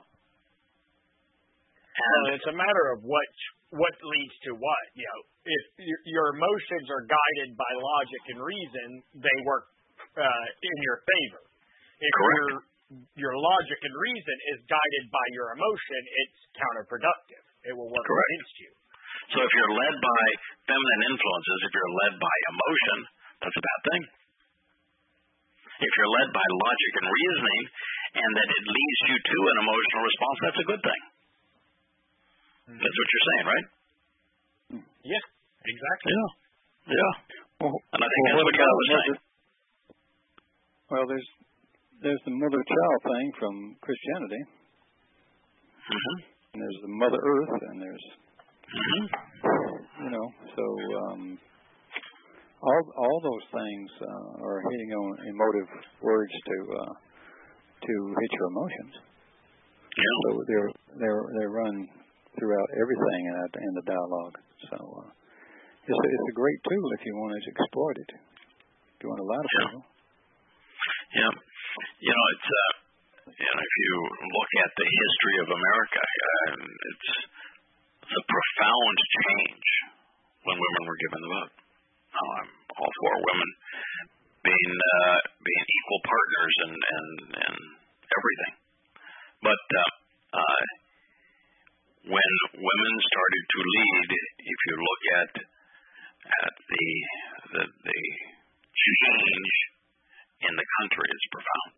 [SPEAKER 6] And well, it's a matter of what what leads to what. You know, if your, your emotions are guided by logic and reason, they work uh, in your favor. If your your logic and reason is guided by your emotion, it's counterproductive. It will work Correct. Against you.
[SPEAKER 3] So if you're led by feminine influences, if you're led by emotion, that's a bad thing. If you're led by logic and reasoning, and that it leads you to an emotional response, that's a good thing. Mm-hmm. That's what you're saying, right?
[SPEAKER 6] Yeah, exactly.
[SPEAKER 3] Yeah. Yeah.
[SPEAKER 4] Well,
[SPEAKER 3] and I think
[SPEAKER 4] well,
[SPEAKER 3] that's what God was saying.
[SPEAKER 4] Well, there's there's the mother-child thing from Christianity.
[SPEAKER 3] Mm-hmm.
[SPEAKER 4] And there's the Mother Earth, and there's
[SPEAKER 3] Mm-hmm.
[SPEAKER 4] you know, so um, all all those things uh, are hitting on emotive words to uh, to hit your emotions.
[SPEAKER 3] Yeah.
[SPEAKER 4] So they're they're they run throughout everything in, that, in the dialogue. So uh, it's a, it's a great tool if you want to exploit it. If you want a lot of
[SPEAKER 3] yeah.
[SPEAKER 4] people.
[SPEAKER 3] Yeah. You know, it's uh, you know, if you look at the history of America, uh, it's It's a profound change when women were given the vote. Now, I'm all for women being uh, being equal partners in, in, in everything. But uh, uh, when women started to lead, if you look at at the the, the change in the country is profound.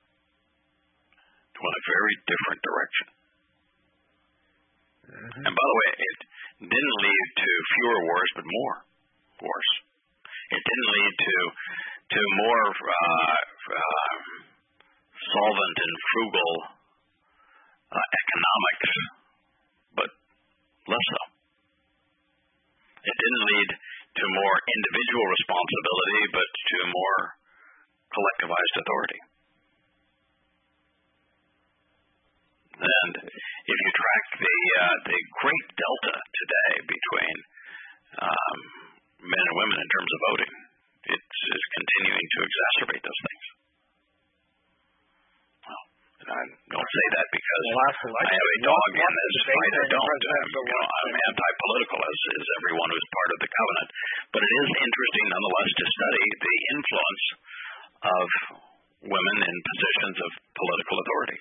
[SPEAKER 3] It went a very different direction. Mm-hmm. And by the way, it didn't lead to fewer wars, but more wars. It didn't lead to to more uh, uh, solvent and frugal uh, economics, but less so. It didn't lead to more individual responsibility, but to more collectivized authority. And if you track the uh, the great delta today between um, men and women in terms of voting, it's, it's continuing to exacerbate those things. Well, and I don't say that because I have a dog in this fight. I don't. I'm, you know, I'm anti-political, as is everyone who's part of the covenant. But it is interesting, nonetheless, to study the influence of women in positions of political authority.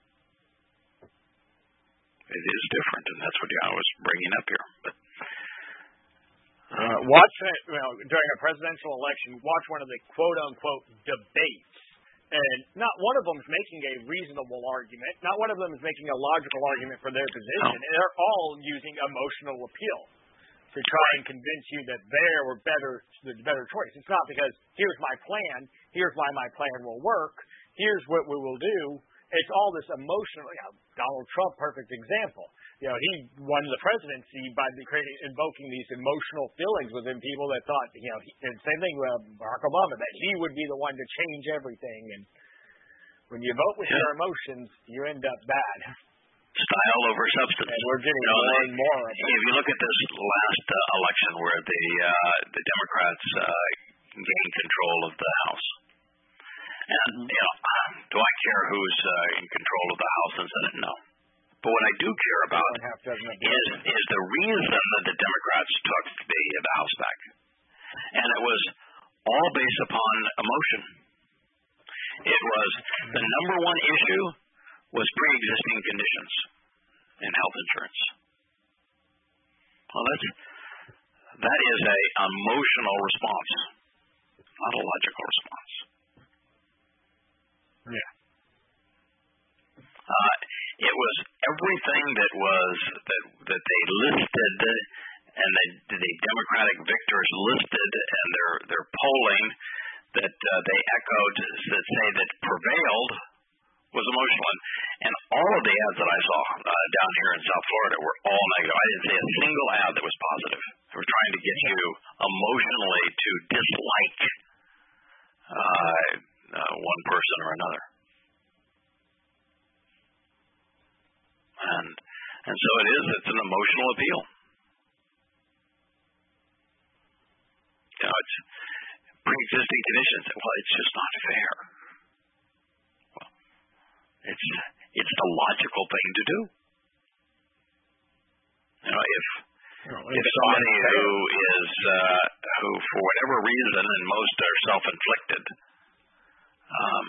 [SPEAKER 3] It is different, and that's what I was bringing up here. But
[SPEAKER 6] uh, watch it, you know, during a presidential election. Watch one of the quote unquote debates, and not one of them is making a reasonable argument. Not one of them is making a logical argument for their position.
[SPEAKER 3] No.
[SPEAKER 6] They're all using emotional appeal to try and convince you that they were better, the better choice. It's not because here's my plan, here's why my plan will work, here's what we will do. it's all this emotional. You know, Donald Trump, perfect example. You know, he won the presidency by creating, invoking these emotional feelings within people that thought, you know, he, and same thing with Barack Obama, that he would be the one to change everything. And when you vote with
[SPEAKER 3] yeah.
[SPEAKER 6] your emotions, you end up bad.
[SPEAKER 3] Style over substance.
[SPEAKER 6] And we're getting
[SPEAKER 3] you know,
[SPEAKER 6] more
[SPEAKER 3] they,
[SPEAKER 6] and more of it.
[SPEAKER 3] If you look at this last uh, election where the uh, the Democrats uh, gained control of the House, and you know, do I care who's uh, in control of the House and Senate? No. But what I do care about is is the reason that the Democrats took the the House back, and it was all based upon emotion. It was the number one issue was pre-existing conditions in health insurance. Well, that's that is a emotional response, not a logical response.
[SPEAKER 6] Yeah.
[SPEAKER 3] Uh, it was everything that was that that they listed, and the, the Democratic victors listed, and their their polling that uh, they echoed that say that prevailed was emotional. And all of the ads that I saw uh, down here in South Florida were all negative. I didn't see a single ad that was positive. They were trying to get you emotionally to dislike uh, uh, one person or another. And and so it is. It's an emotional appeal. You know, it's pre-existing conditions. Well, it's just not fair. Well, it's it's the logical thing to do. You know, if
[SPEAKER 6] No,
[SPEAKER 3] if somebody who is uh, who for whatever reason, and most are self-inflicted, um,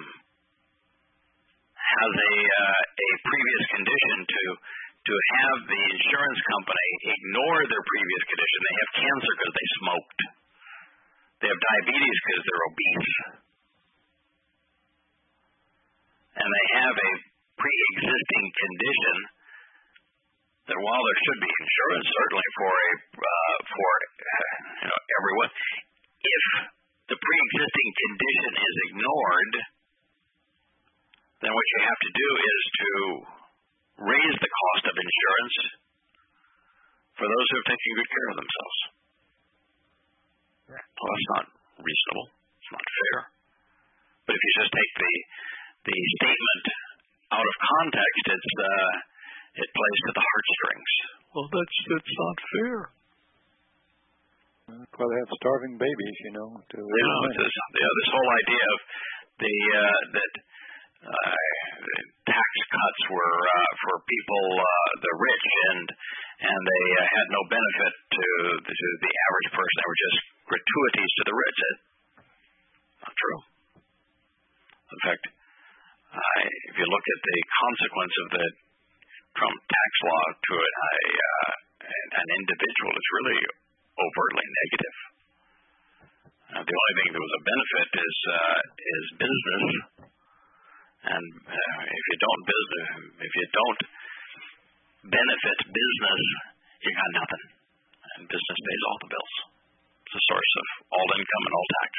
[SPEAKER 3] has a uh, a previous condition to to have the insurance company ignore their previous condition. They have cancer because they smoked. They have diabetes because they're obese. And they have a pre-existing condition that while there should be insurance certainly for a uh, for uh, you know everyone, if the pre-existing condition is ignored, then what you have to do is to raise the cost of insurance for those who have taken good care of themselves. Well, that's not reasonable. It's not fair. But if you just take the the statement out of context, it's uh, it plays to the heartstrings. Well, that's that's not fair.
[SPEAKER 4] Well, they have starving babies, you know. To
[SPEAKER 3] you know, it's this, yeah, this whole idea of the uh, that uh, tax cuts were uh, for people, uh, the rich, and and they uh, had no benefit to, to the average person. They were just gratuities to the rich. That's not true. In fact, uh, if you look at the consequence of the Trump tax law to it, I, uh, an individual, it's really overtly negative. Uh, the only thing that was a benefit is uh, is business, and uh, if you don't business, if you don't benefit business, you got nothing, and business pays all the bills. It's the source of all income and all tax.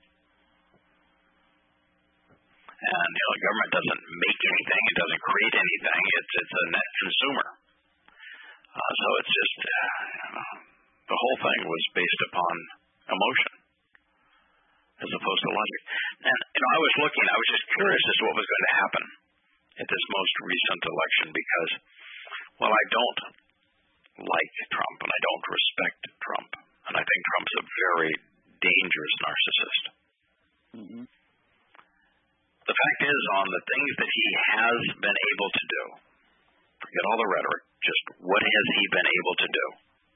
[SPEAKER 3] And you know, the government doesn't make anything; it doesn't create anything. It's it's a net consumer. Uh, so it's just uh, you know, the whole thing was based upon emotion as opposed to logic. And you know, I was looking; I was just curious as to what was going to happen at this most recent election because, well, I don't like Trump and I don't respect Trump, and I think Trump's a very dangerous narcissist.
[SPEAKER 4] Mm-hmm.
[SPEAKER 3] The fact is, on the things that he has been able to do, forget all the rhetoric, just what has he been able to do?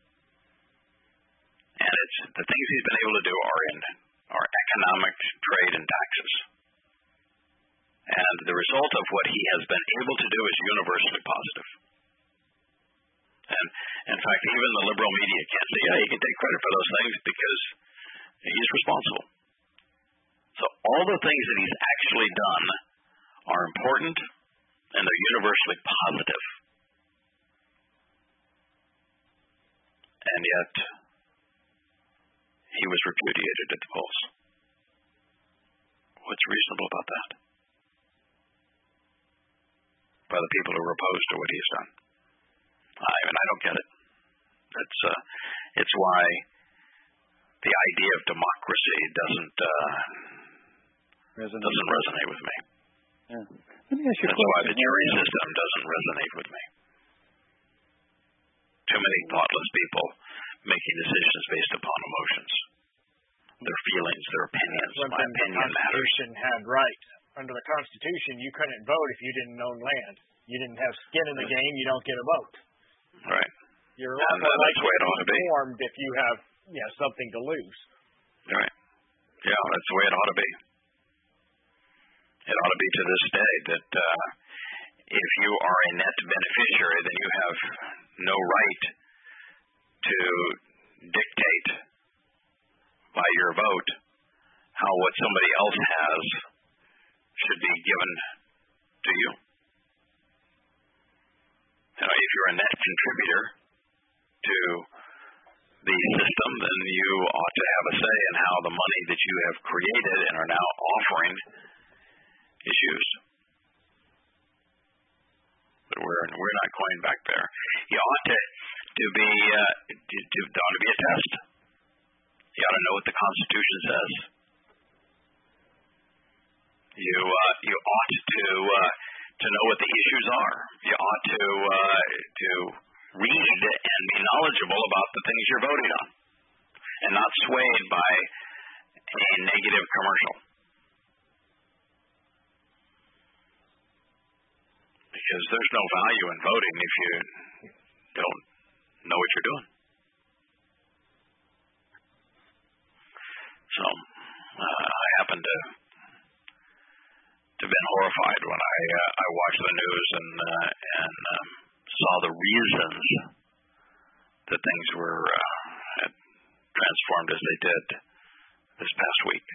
[SPEAKER 3] And it's the things he's been able to do are in are economic, trade, and taxes. And the result of what he has been able to do is universally positive. And in fact, even the liberal media can't say, yeah, he can take credit for those things because he's responsible. So all the things that he's actually done are important and they're universally positive. And yet, he was repudiated at the polls. What's reasonable about that? by the people who are opposed to what he's done. I mean, I don't get it. It's uh, it's why the idea of democracy doesn't uh,
[SPEAKER 4] resonate.
[SPEAKER 3] doesn't resonate with me.
[SPEAKER 4] Yeah. Let me ask you a
[SPEAKER 3] That's why
[SPEAKER 4] question.
[SPEAKER 3] the jury system doesn't resonate with me. Too many thoughtless people making decisions based upon emotions, their feelings, their opinions. My opinion
[SPEAKER 6] the Constitution
[SPEAKER 3] matters.
[SPEAKER 6] had right. Under the Constitution, you couldn't vote if you didn't own land. You didn't have skin in the game. You don't get a vote.
[SPEAKER 3] Right.
[SPEAKER 6] You're
[SPEAKER 3] And
[SPEAKER 6] more
[SPEAKER 3] that's the way
[SPEAKER 6] likely
[SPEAKER 3] it
[SPEAKER 6] to
[SPEAKER 3] ought to
[SPEAKER 6] be
[SPEAKER 3] be.
[SPEAKER 6] informed if you have you know, something to lose.
[SPEAKER 3] Right. Yeah, that's the way it ought to be. It ought to be to this day that uh, if you are a net beneficiary, then you have no right to dictate by your vote how what somebody else has should be given to you. You know, if you're a net contributor to the system, then you ought to have a say in how the money that you have created and are now offering is used. But we're we're not going back there. You ought to to be uh, to, to there ought to be a test. You ought to know what the Constitution says. You uh, you ought to uh, to know what the issues are. You ought to uh, to read and be knowledgeable about the things you're voting on, and not swayed by a negative commercial. Because there's no value in voting if you don't know what you're doing. So uh, I happen to to been horrified when I uh, I watched the news and uh, and um, saw the reasons that things were uh, had transformed as they did this past week.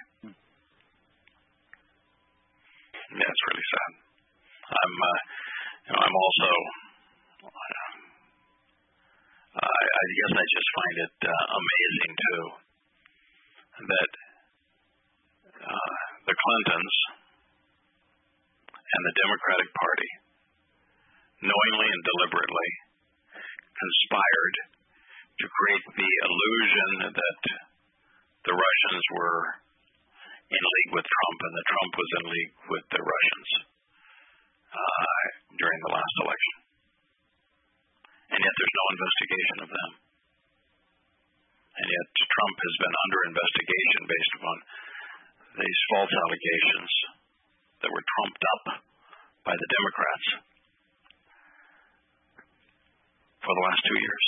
[SPEAKER 3] Yeah, it's really sad. I'm uh, you know I'm also uh, I, I guess I just find it uh, amazing too that uh, the Clintons and the Democratic Party knowingly and deliberately conspired to create the illusion that the Russians were in league with Trump and that Trump was in league with the Russians uh, during the last election. And yet there's no investigation of them. And yet Trump has been under investigation based upon these false allegations that were trumped up by the Democrats for the last two years.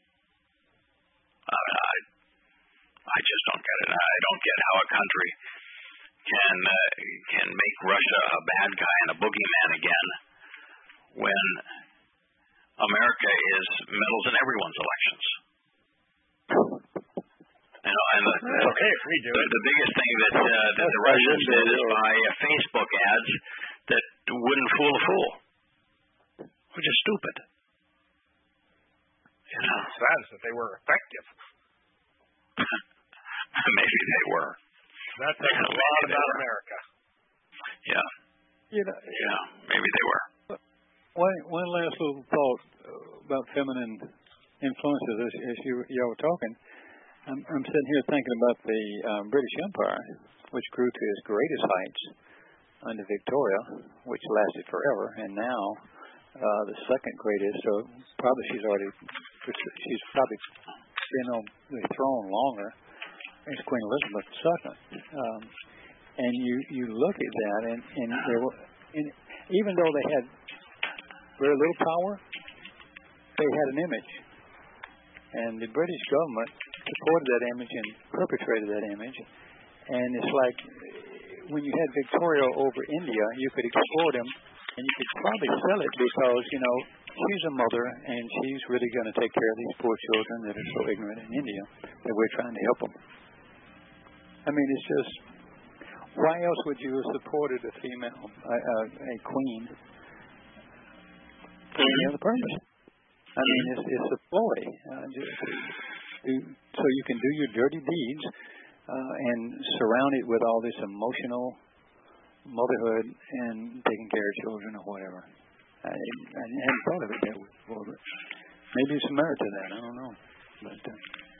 [SPEAKER 3] I mean, I, I just don't get it. I don't get how a country can uh, can make Russia a bad guy and a boogeyman again when America is meddles in everyone's elections. You know, and the,
[SPEAKER 6] That's okay if we do
[SPEAKER 3] the,
[SPEAKER 6] it.
[SPEAKER 3] the biggest thing that uh, that the Russians did is buy uh, Facebook ads that wouldn't fool a fool, which is stupid. You know,
[SPEAKER 6] It's sad that they were effective.
[SPEAKER 3] maybe they were.
[SPEAKER 6] That says a lot about America.
[SPEAKER 3] Yeah,
[SPEAKER 4] You know,
[SPEAKER 3] yeah, maybe they were.
[SPEAKER 4] one one last little thought about feminine influences as, as you y'all were talking. I'm, I'm sitting here thinking about the um, British Empire, which grew to its greatest heights under Victoria, which lasted forever, and now uh, the second greatest. So probably she's already she's probably been on the throne longer. It's Queen Elizabeth the Second. Um, and you you look at that, and and, there were, and even though they had very little power, they had an image, and the British government supported that image and perpetrated that image. And it's like when you had Victoria over India, you could exploit them, and you could probably sell it because, you know, she's a mother, and she's really going to take care of these poor children that are so ignorant in India that we're trying to help them. I mean, it's just, why else would you have supported a female, a, a, a queen, for any other purpose? I mean, it's, it's a ploy. Uh, just to, so you can do your dirty deeds uh, and surround it with all this emotional motherhood and taking care of children or whatever. I, I hadn't thought of it that way before, but maybe some merit to that. I don't know. But uh,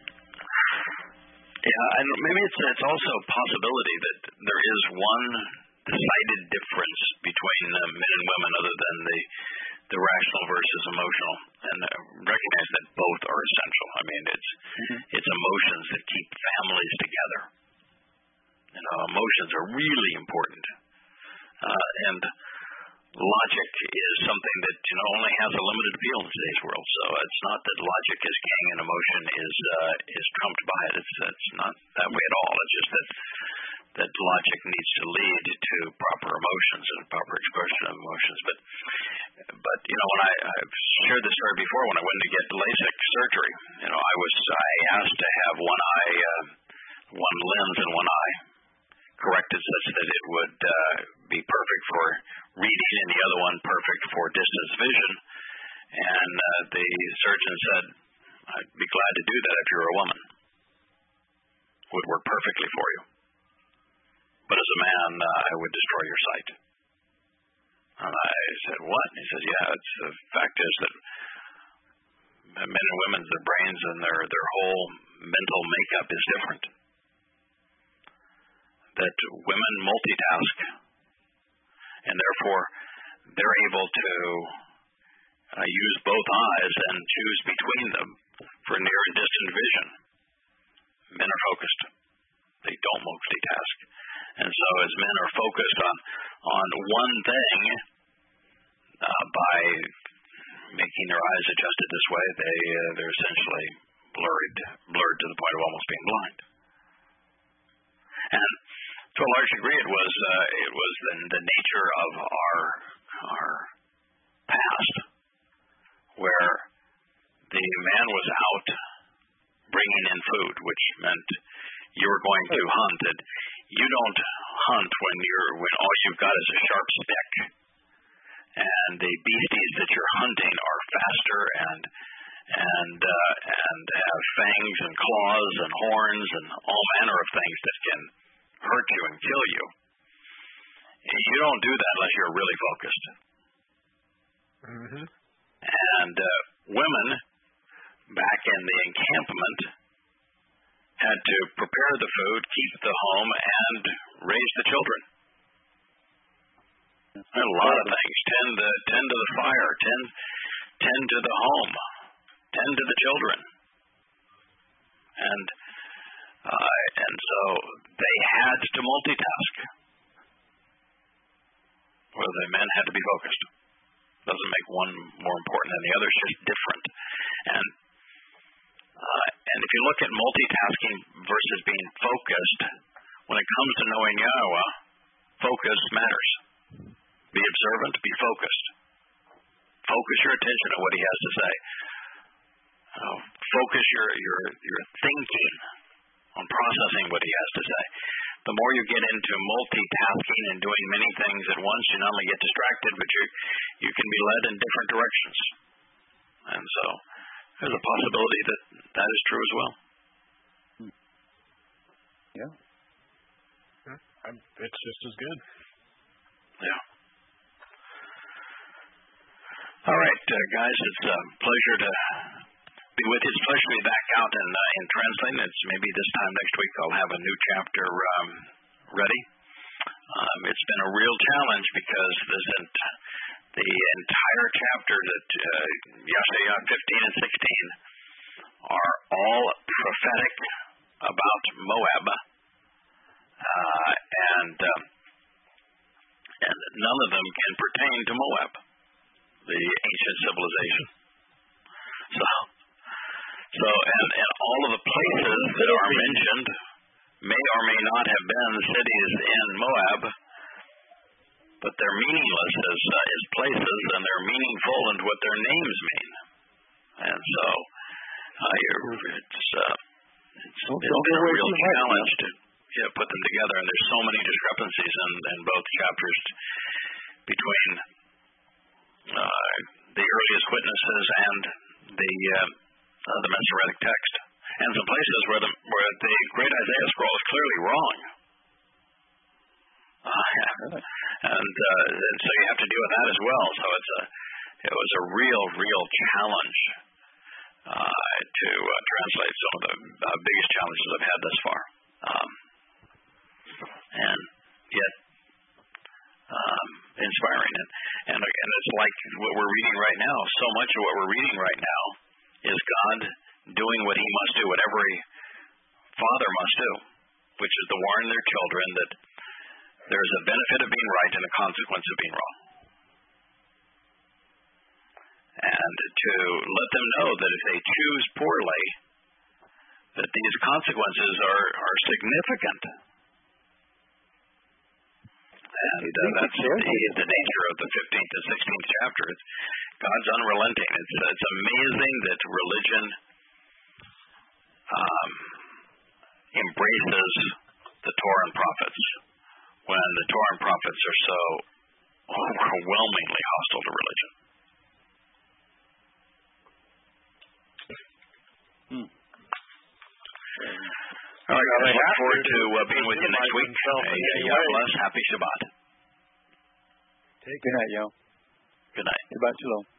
[SPEAKER 3] yeah, and maybe it's it's also a possibility that there is one decided difference between uh, men and women, other than the the rational versus emotional, and uh, recognize that both are essential. I mean, it's mm-hmm. it's emotions that keep families together. You know, emotions are really important, uh, and logic is something that, you know, only has a limited appeal in today's world. So it's not that logic is king and emotion is uh, is trumped by it. It's it's not that way at all. It's just that that logic needs to lead to proper emotions and proper expression of emotions. But but you know, when I I've shared this story before, when I went to get LASIK surgery, you know, I was I asked to have one eye, uh, one lens in one eye corrected such that it would uh, be perfect for reading, and the other one perfect for distance vision. And uh, the surgeon said, "I'd be glad to do that if you're a woman. It would work perfectly for you. But as a man, uh, I would destroy your sight." And I said, "What?" And he says, "Yeah, it's the fact is that men and women, their brains and their their whole mental makeup is different. That women multitask, and therefore they're able to uh, use both eyes and choose between them for near and distant vision. Men are focused; they don't multitask, and so as men are focused on on one thing, uh, by making their eyes adjusted this way, they uh, they're essentially blurred blurred to the point of almost being blind. And to a large degree, it was uh, it was the, the nature of our our past, where the man was out bringing in food, which meant you were going to hunt. And you don't hunt when you're when all you've got is a sharp stick, and the beasties that you're hunting are faster and and uh, and have fangs and claws and horns and all manner of things that can hurt you and kill you. You don't do that unless you're really focused.
[SPEAKER 5] Mm-hmm.
[SPEAKER 3] And uh, women back in the encampment had to prepare the food, keep the home, and raise the children. And a lot of things. Tend to, tend to the fire, tend, tend to the home, tend to the children. And Uh, and so they had to multitask, where the men had to be focused. Doesn't make one more important than the other; it's just different. And uh, and if you look at multitasking versus being focused, when it comes to knowing Yahweh, focus matters. Be observant, be focused. Focus your attention on what He has to say. Uh, focus your your your thinking on processing what He has to say. The more you get into multitasking and doing many things at once, you not only get distracted, but you you can be led in different directions. And so there's a possibility that that is true as well.
[SPEAKER 4] Yeah.
[SPEAKER 5] yeah. It's just as good.
[SPEAKER 3] Yeah. All right, uh, guys, it's a pleasure to be with you. It's a pleasure to be back out in, uh, in translating. It's maybe this time next week I'll have a new chapter um, ready. Um, it's been a real challenge because this ent- the entire chapter that uh, Yeshaya fifteen and sixteen are all prophetic about Moab, uh, and uh, and none of them can pertain to Moab, the ancient civilization. So. So, and, and all of the places that are mentioned may or may not have been cities in Moab, but they're meaningless as, uh, as places, and they're meaningful in what their names mean. And so, uh, it's, uh, it's, it's been a real challenge to yeah, put them together, and there's so many discrepancies in, in both chapters between uh, the earliest witnesses and the uh, Uh, the Masoretic text, and some places where the where the Great Isaiah scroll is clearly wrong. Uh, yeah. and, uh, and so you have to deal with that as well. So it's a it was a real, real challenge uh, to uh, translate some of the uh, biggest challenges I've had thus far. Um, and yet, um, inspiring. And, and, and it's like what we're reading right now. So much of what we're reading right now is God doing what he must do, what every father must do, which is to warn their children that there's a benefit of being right and a consequence of being wrong. And to let them know that if they choose poorly, that these consequences are, are significant. And uh, that's the, the nature of the fifteenth and sixteenth chapter. It's God's unrelenting. It's, it's amazing that religion um, embraces the Torah and prophets when the Torah and prophets are so overwhelmingly hostile to religion.
[SPEAKER 4] Hmm.
[SPEAKER 3] All right, guys, I look forward to uh, being with you next week. Hey, God bless. Happy Shabbat.
[SPEAKER 4] Good night, y'all.
[SPEAKER 3] Good night.
[SPEAKER 4] Shabbat shalom.